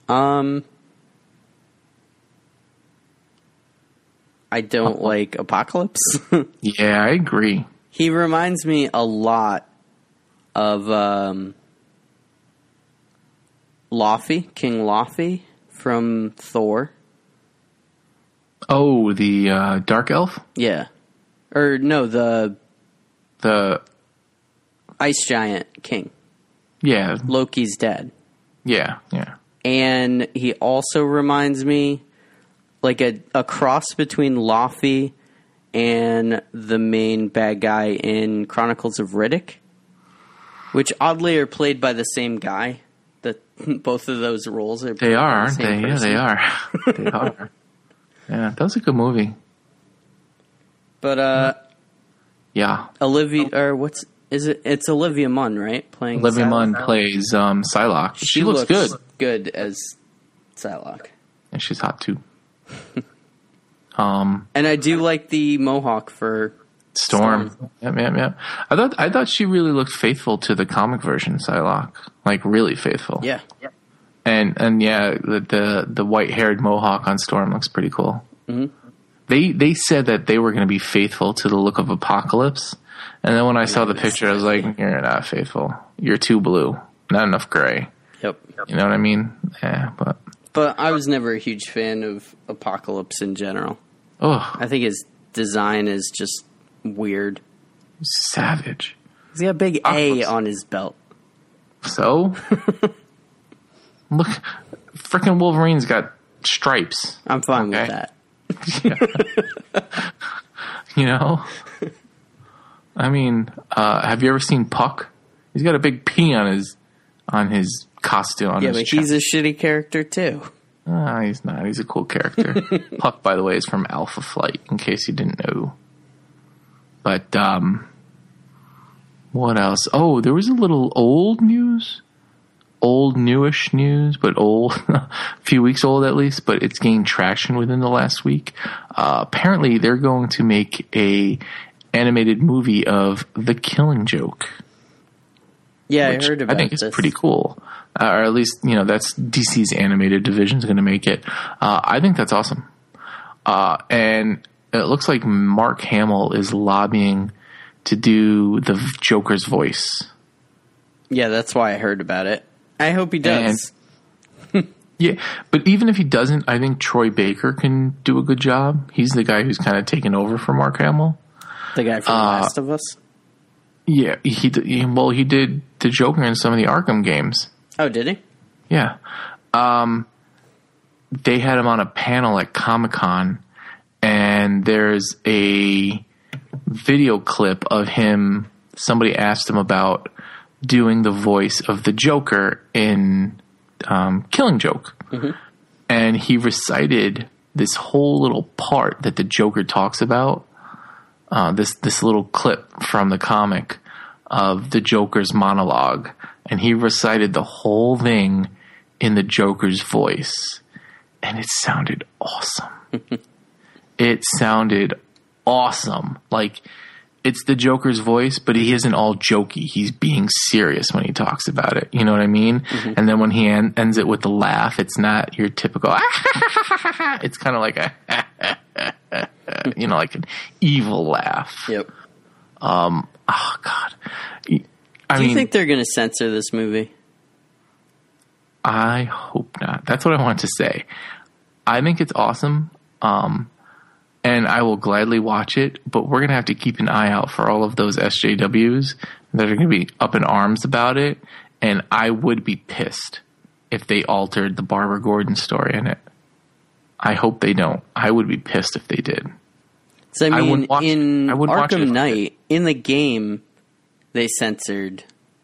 I don't like Apocalypse. Yeah, I agree. He reminds me a lot of Laufey, King Laufey from Thor. Oh, the Dark Elf? Yeah. Or no, the Ice Giant King. Yeah. Loki's dad. Yeah. And he also reminds me like a cross between Laufey and the main bad guy in Chronicles of Riddick, which oddly are played by the same guy. That both of those roles are played by the same person. Yeah, they are. They are. Yeah, that was a good movie. But yeah, Olivia or it's Olivia Munn, right? Playing Olivia Psylocke. Munn plays Psylocke. She looks good. Good as Psylocke. And she's hot too. And I do like the mohawk for Storm. Yep. I thought she really looked faithful to the comic version Psylocke. Like really faithful. Yeah. And yeah, the white haired mohawk on Storm looks pretty cool. Mm-hmm. They said that they were going to be faithful to the look of Apocalypse, and then when I saw the picture, I was like, "You're not faithful. You're too blue. Not enough gray." Yep. You know what I mean? Yeah, but I was never a huge fan of Apocalypse in general. Oh, I think his design is just weird. Savage. He's got a big A on his belt. So, look, frickin' Wolverine's got stripes. I'm fine with that. You know? I mean, have you ever seen Puck? He's got a big P on his costume. On his but chest. he's a shitty character too. He's not. He's a cool character. Puck, by the way, is from Alpha Flight, in case you didn't know. But, what else? Oh, there was a little old news. Old, newish news, but old. A few weeks old at least, but it's gained traction within the last week. Apparently, they're going to make a animated movie of The Killing Joke. Yeah, I heard about this. I think it's pretty cool. or at least, that's DC's animated division is going to make it. I think that's awesome. And it looks like Mark Hamill is lobbying to do the Joker's voice. Yeah, that's why I heard about it. I hope he does. Yeah, but even if he doesn't, I think Troy Baker can do a good job. He's the guy who's kind of taken over for Mark Hamill. The guy from Last of Us? Yeah, he did the Joker in some of the Arkham games. Oh, did he? Yeah. They had him on a panel at Comic-Con, and there's a video clip of him. Somebody asked him about doing the voice of the Joker in Killing Joke. Mm-hmm. And he recited this whole little part that the Joker talks about. This little clip from the comic of the Joker's monologue, and he recited the whole thing in the Joker's voice, and it sounded awesome. It sounded awesome. Like, it's the Joker's voice, but he isn't all jokey. He's being serious when he talks about it. You know what I mean? Mm-hmm. And then when he ends it with the laugh, it's not your typical, it's kind of like like an evil laugh. Yep. Oh, God. Do you think they're going to censor this movie? I hope not. That's what I want to say. I think it's awesome. And I will gladly watch it, but we're going to have to keep an eye out for all of those SJWs that are going to be up in arms about it. And I would be pissed if they altered the Barbara Gordon story in it. I hope they don't. I would be pissed if they did. So, I mean, in Arkham Knight, in the game, they censored.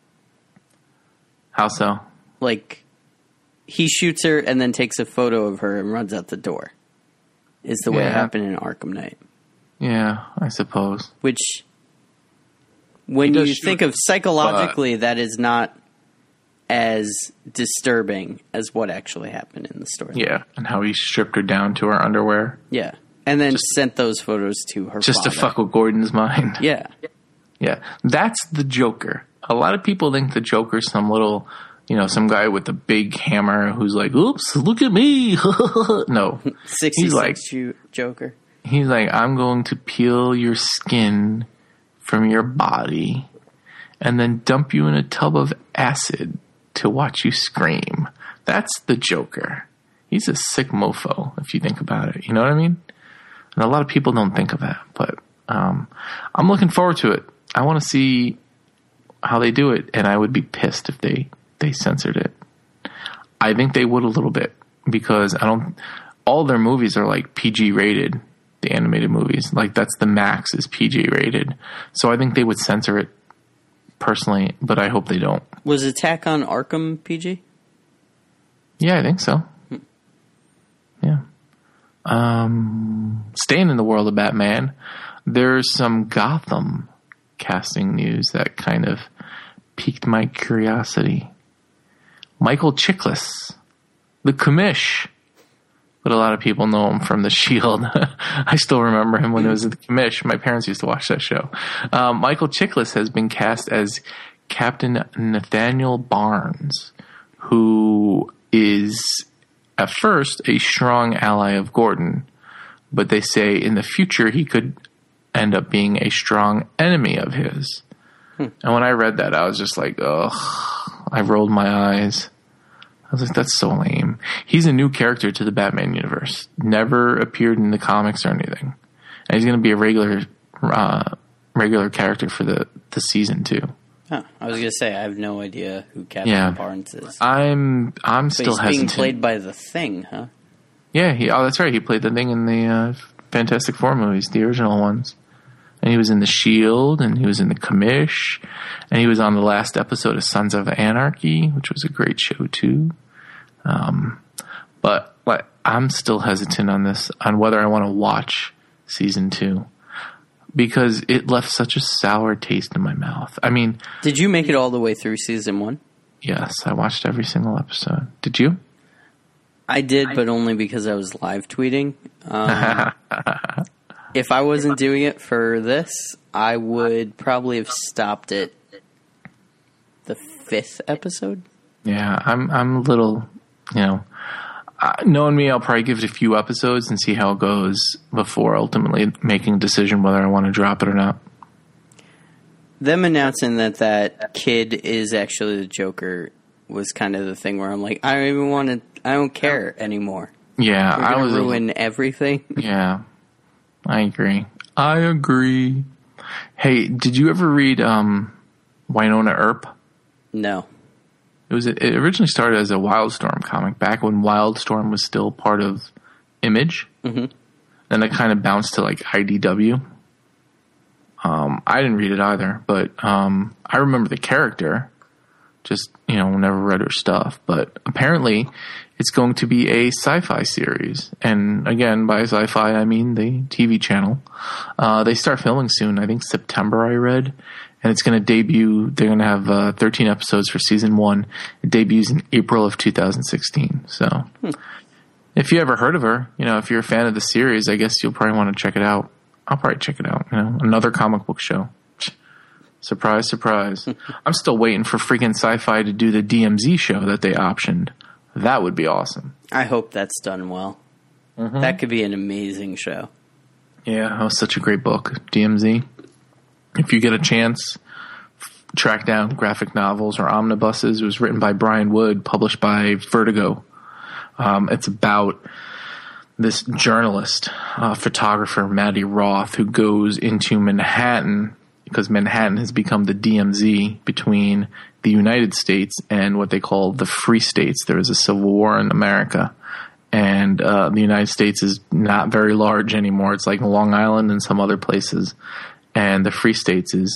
How so? Like, he shoots her and then takes a photo of her and runs out the door. Is the way it happened in Arkham Knight. Yeah, I suppose. Which, when you think of psychologically, that is not as disturbing as what actually happened in the story. Yeah, and how he stripped her down to her underwear. Yeah, and then sent those photos to her just father. To fuck with Gordon's mind. Yeah. Yeah, that's the Joker. A lot of people think the Joker's some little... some guy with a big hammer who's like, oops, look at me. No. 66 Joker. He's like, I'm going to peel your skin from your body and then dump you in a tub of acid to watch you scream. That's the Joker. He's a sick mofo, if you think about it. You know what I mean? And a lot of people don't think of that. But I'm looking forward to it. I want to see how they do it, and I would be pissed if they censored it. I think they would a little bit, because all their movies are like PG rated, the animated movies. Like, that's the max is PG rated. So I think they would censor it personally, but I hope they don't. Was Attack on Arkham PG? Yeah, I think so. Yeah. Staying in the world of Batman, there's some Gotham casting news that kind of piqued my curiosity. Michael Chiklis, the Commish, but a lot of people know him from The Shield. I still remember him when it was at The Commish. My parents used to watch that show. Michael Chiklis has been cast as Captain Nathaniel Barnes, who is at first a strong ally of Gordon, but they say in the future he could end up being a strong enemy of his. And when I read that, I was just like, ugh. I rolled my eyes. I was like, that's so lame. He's a new character to the Batman universe. Never appeared in the comics or anything. And he's going to be a regular character for the season too. Huh. I was going to say, I have no idea who Captain Barnes is. I'm still hesitant. He's being played by The Thing, huh? Yeah, that's right. He played The Thing in the Fantastic Four movies, the original ones. And he was in The Shield, and he was in The Commish, and he was on the last episode of Sons of Anarchy, which was a great show too. But I'm still hesitant on whether I want to watch season 2, because it left such a sour taste in my mouth. I mean, did you make it all the way through season 1? Yes, I watched every single episode. Did you? I did, but only because I was live tweeting. If I wasn't doing it for this, I would probably have stopped at the 5th episode. Yeah, I'm a little, knowing me, I'll probably give it a few episodes and see how it goes before ultimately making a decision whether I want to drop it or not. Them announcing that kid is actually the Joker was kind of the thing where I'm like, I don't care anymore. Yeah, I was ruin everything. Yeah, I agree. Hey, did you ever read Wynonna Earp? No. It originally started as a Wildstorm comic back when Wildstorm was still part of Image. Mm-hmm. Then it kind of bounced to like IDW. I didn't read it either, but I remember the character. Just, never read her stuff. But apparently it's going to be a sci-fi series. And again, by sci-fi, I mean the TV channel. They start filming soon. I think September, I read. And it's going to debut. They're going to have 13 episodes for season 1. It debuts in April of 2016. So if you ever heard of her, if you're a fan of the series, I guess you'll probably want to check it out. I'll probably check it out. Another comic book show. Surprise, surprise. I'm still waiting for freaking Sci-Fi to do the DMZ show that they optioned. That would be awesome. I hope that's done well. Mm-hmm. That could be an amazing show. Yeah, that was such a great book, DMZ. If you get a chance, track down graphic novels or omnibuses. It was written by Brian Wood, published by Vertigo. It's about this journalist, photographer, Maddie Roth, who goes into Manhattan because Manhattan has become the DMZ between the United States and what they call the Free States. There was a civil war in America, and the United States is not very large anymore. It's like Long Island and some other places, and the Free States is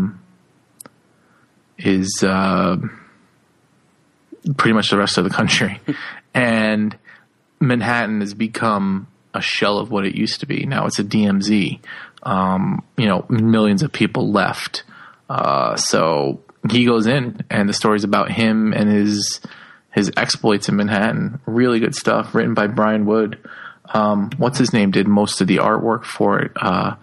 pretty much the rest of the country. And Manhattan has become a shell of what it used to be. Now it's a DMZ. Millions of people left. So he goes in, and the story's about him and his exploits in Manhattan. Really good stuff, written by Brian Wood. What's his name? Did most of the artwork for it.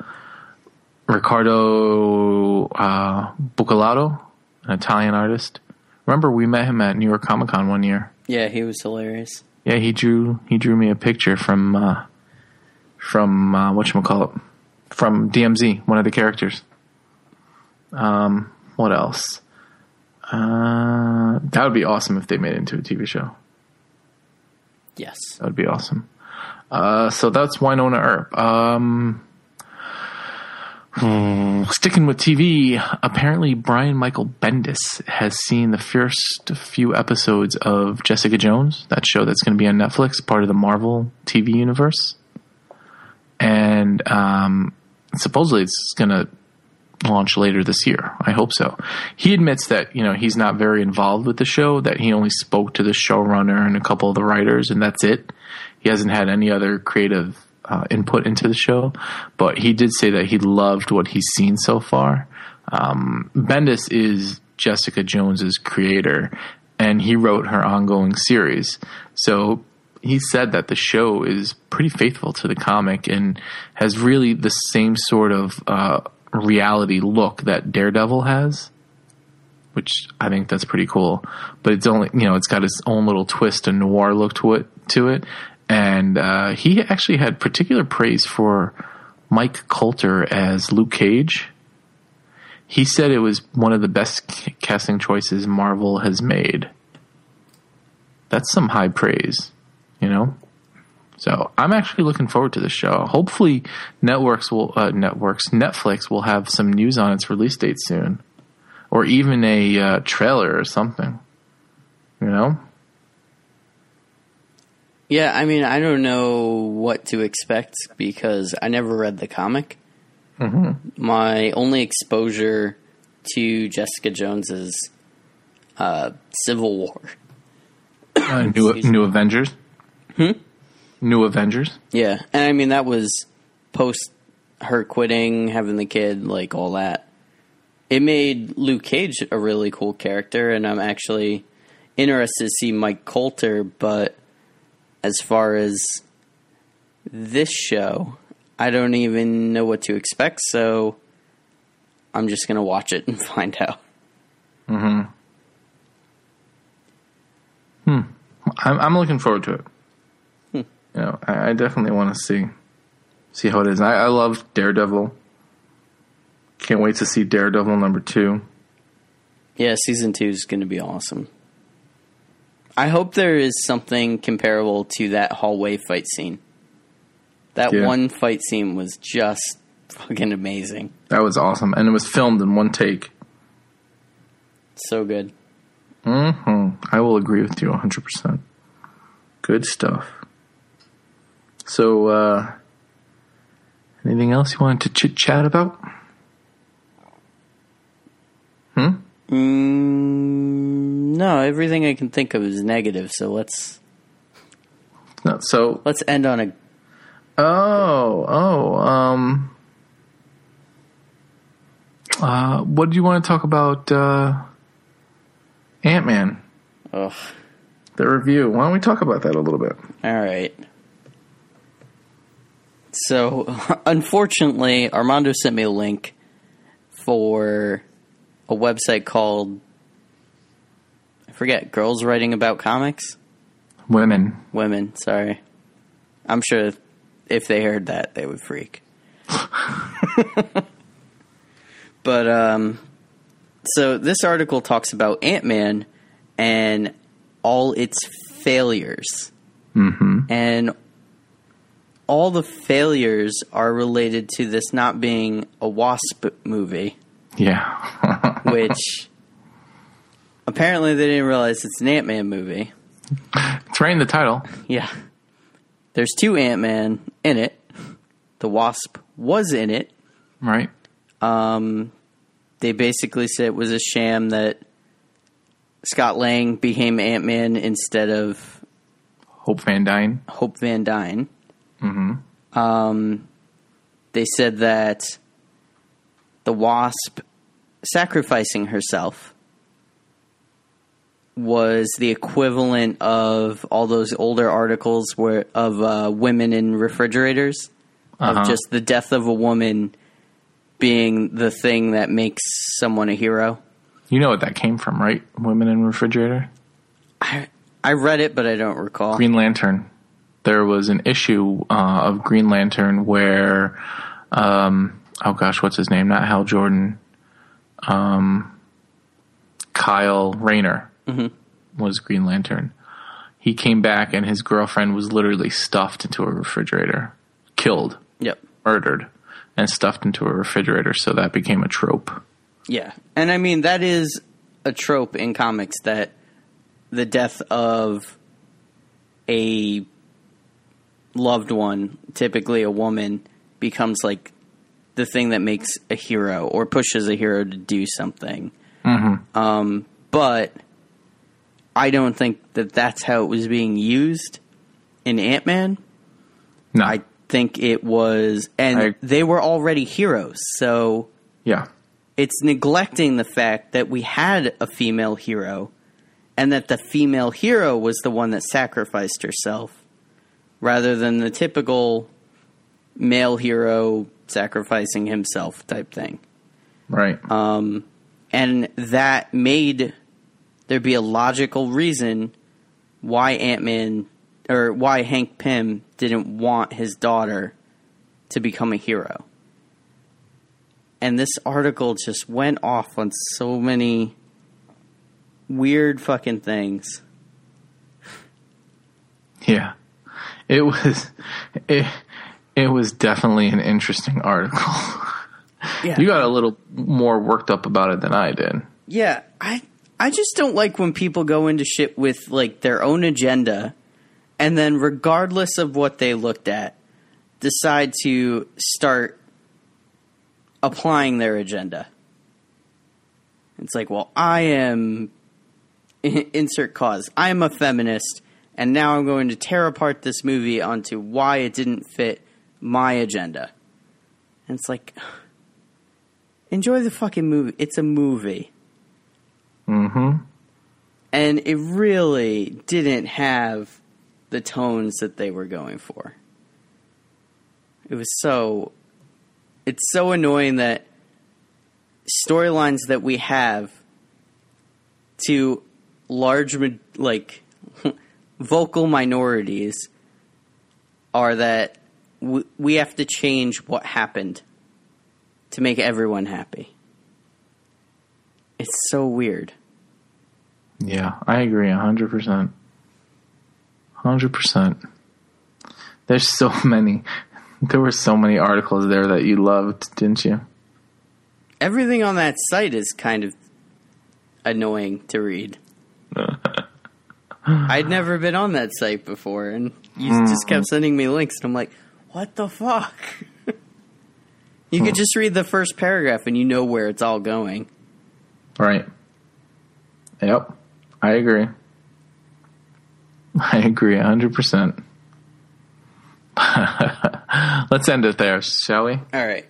Riccardo Buccellato, an Italian artist. Remember, we met him at New York Comic Con one year. Yeah, he was hilarious. Yeah, he drew me a picture from whatchamacallit, from DMZ, one of the characters. What else? That would be awesome if they made it into a TV show. Yes. That would be awesome. So that's Wynonna Earp. Sticking with TV, apparently Brian Michael Bendis has seen the first few episodes of Jessica Jones, that show that's going to be on Netflix, part of the Marvel TV universe. And supposedly it's going to launch later this year. I hope so. He admits that, he's not very involved with the show, that he only spoke to the showrunner and a couple of the writers, and that's it. He hasn't had any other creative input into the show, but he did say that he loved what he's seen so far. Bendis is Jessica Jones's creator, and he wrote her ongoing series. So he said that the show is pretty faithful to the comic and has really the same sort of reality look that Daredevil has, which I think that's pretty cool. But it's only, it's got its own little twist and noir look to it. And he actually had particular praise for Mike Coulter as Luke Cage. He said it was one of the best casting choices Marvel has made. That's some high praise, So I'm actually looking forward to this show. Hopefully Netflix will have some news on its release date soon. Or even a trailer or something, Yeah, I mean, I don't know what to expect because I never read the comic. Mm-hmm. My only exposure to Jessica Jones is Civil War. New Avengers? New Avengers? Yeah, and I mean, that was post her quitting, having the kid, like all that. It made Luke Cage a really cool character, and I'm actually interested to see Mike Coulter, but as far as this show, I don't even know what to expect, so I'm just going to watch it and find out. Mm-hmm. I'm looking forward to it. You know, I definitely want to see how it is. I love Daredevil. Can't wait to see Daredevil number 2. Yeah, season 2 is going to be awesome. I hope there is something comparable to that hallway fight scene. That one fight scene was just fucking amazing. That was awesome. And it was filmed in one take. So good. I will agree with you 100%. Good stuff. So, anything else you wanted to chit-chat about? No, everything I can think of is negative, so let's end on a... what do you want to talk about, Ant-Man? Ugh. The review. Why don't we talk about that a little bit? All right. So, unfortunately, Armando sent me a link for a website called, I forget, Girls Writing About Comics? Women, sorry. I'm sure if they heard that, they would freak. But, so this article talks about Ant-Man and all its failures. And all the failures are related to this not being a Wasp movie. Yeah. Which, apparently they didn't realize it's an Ant-Man movie. It's right in the title. Yeah. There's 2 Ant-Man in it. The Wasp was in it. Right. They basically said it was a sham that Scott Lang became Ant-Man instead of Hope Van Dyne. They said that the Wasp sacrificing herself was the equivalent of all those older articles of women in refrigerators, of just the death of a woman being the thing that makes someone a hero. You know what that came from, right? Women in refrigerator? I read it, but I don't recall. Green Lantern. There was an issue of Green Lantern where, what's his name? Not Hal Jordan. Kyle Rayner was Green Lantern. He came back and his girlfriend was literally stuffed into a refrigerator. Killed. Yep. Murdered. And stuffed into a refrigerator, so that became a trope. Yeah. And I mean, that is a trope in comics, that the death of a loved one, typically a woman, becomes like the thing that makes a hero or pushes a hero to do something. But I don't think that that's how it was being used in Ant-Man. No. I think it was, and they were already heroes, so yeah, it's neglecting the fact that we had a female hero and that the female hero was the one that sacrificed herself rather than the typical male hero sacrificing himself type thing. Right. And that made there be a logical reason why Ant-Man, or why Hank Pym didn't want his daughter to become a hero. And this article just went off on so many weird fucking things. Yeah. It was definitely an interesting article. Yeah. You got a little more worked up about it than I did. Yeah, I just don't like when people go into shit with like their own agenda and then regardless of what they looked at, decide to start applying their agenda. It's like, well, I am insert cause. I'm a feminist, and now I'm going to tear apart this movie onto why it didn't fit my agenda. And it's like, enjoy the fucking movie. It's a movie. Mm-hmm. And it really didn't have the tones that they were going for. It was it's so annoying that storylines that we have to vocal minorities are that we have to change what happened to make everyone happy. It's so weird. Yeah, I agree 100%. 100%. There's so many. There were so many articles there that you loved, didn't you? Everything on that site is kind of annoying to read. I'd never been on that site before, and you just kept sending me links, and I'm like, what the fuck? You could just read the first paragraph and you know where it's all going. Right. Yep. I agree. I agree 100%. Let's end it there, shall we? All right.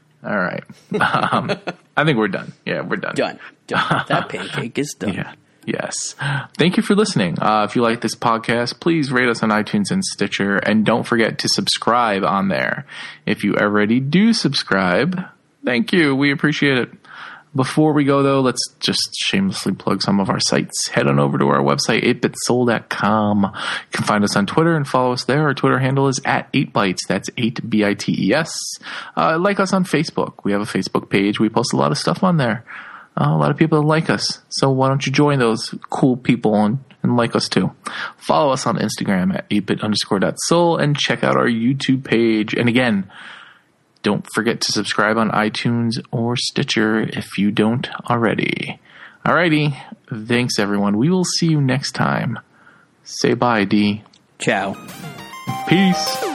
I think we're done. Yeah, we're done. Done. That pancake is done. Yeah. Yes. Thank you for listening. If you like this podcast, please rate us on iTunes and Stitcher, and don't forget to subscribe on there. If you already do subscribe, thank you. We appreciate it. Before we go, though, let's just shamelessly plug some of our sites. Head on over to our website, 8bitsoul.com. You can find us on Twitter and follow us there. Our Twitter handle is @8bites. That's 8BITES. Like us on Facebook. We have a Facebook page. We post a lot of stuff on there. A lot of people like us. So why don't you join those cool people and like us too. Follow us on Instagram at 8bit_soul and check out our YouTube page. And again, don't forget to subscribe on iTunes or Stitcher if you don't already. Alrighty. Thanks, everyone. We will see you next time. Say bye, D. Ciao. Peace.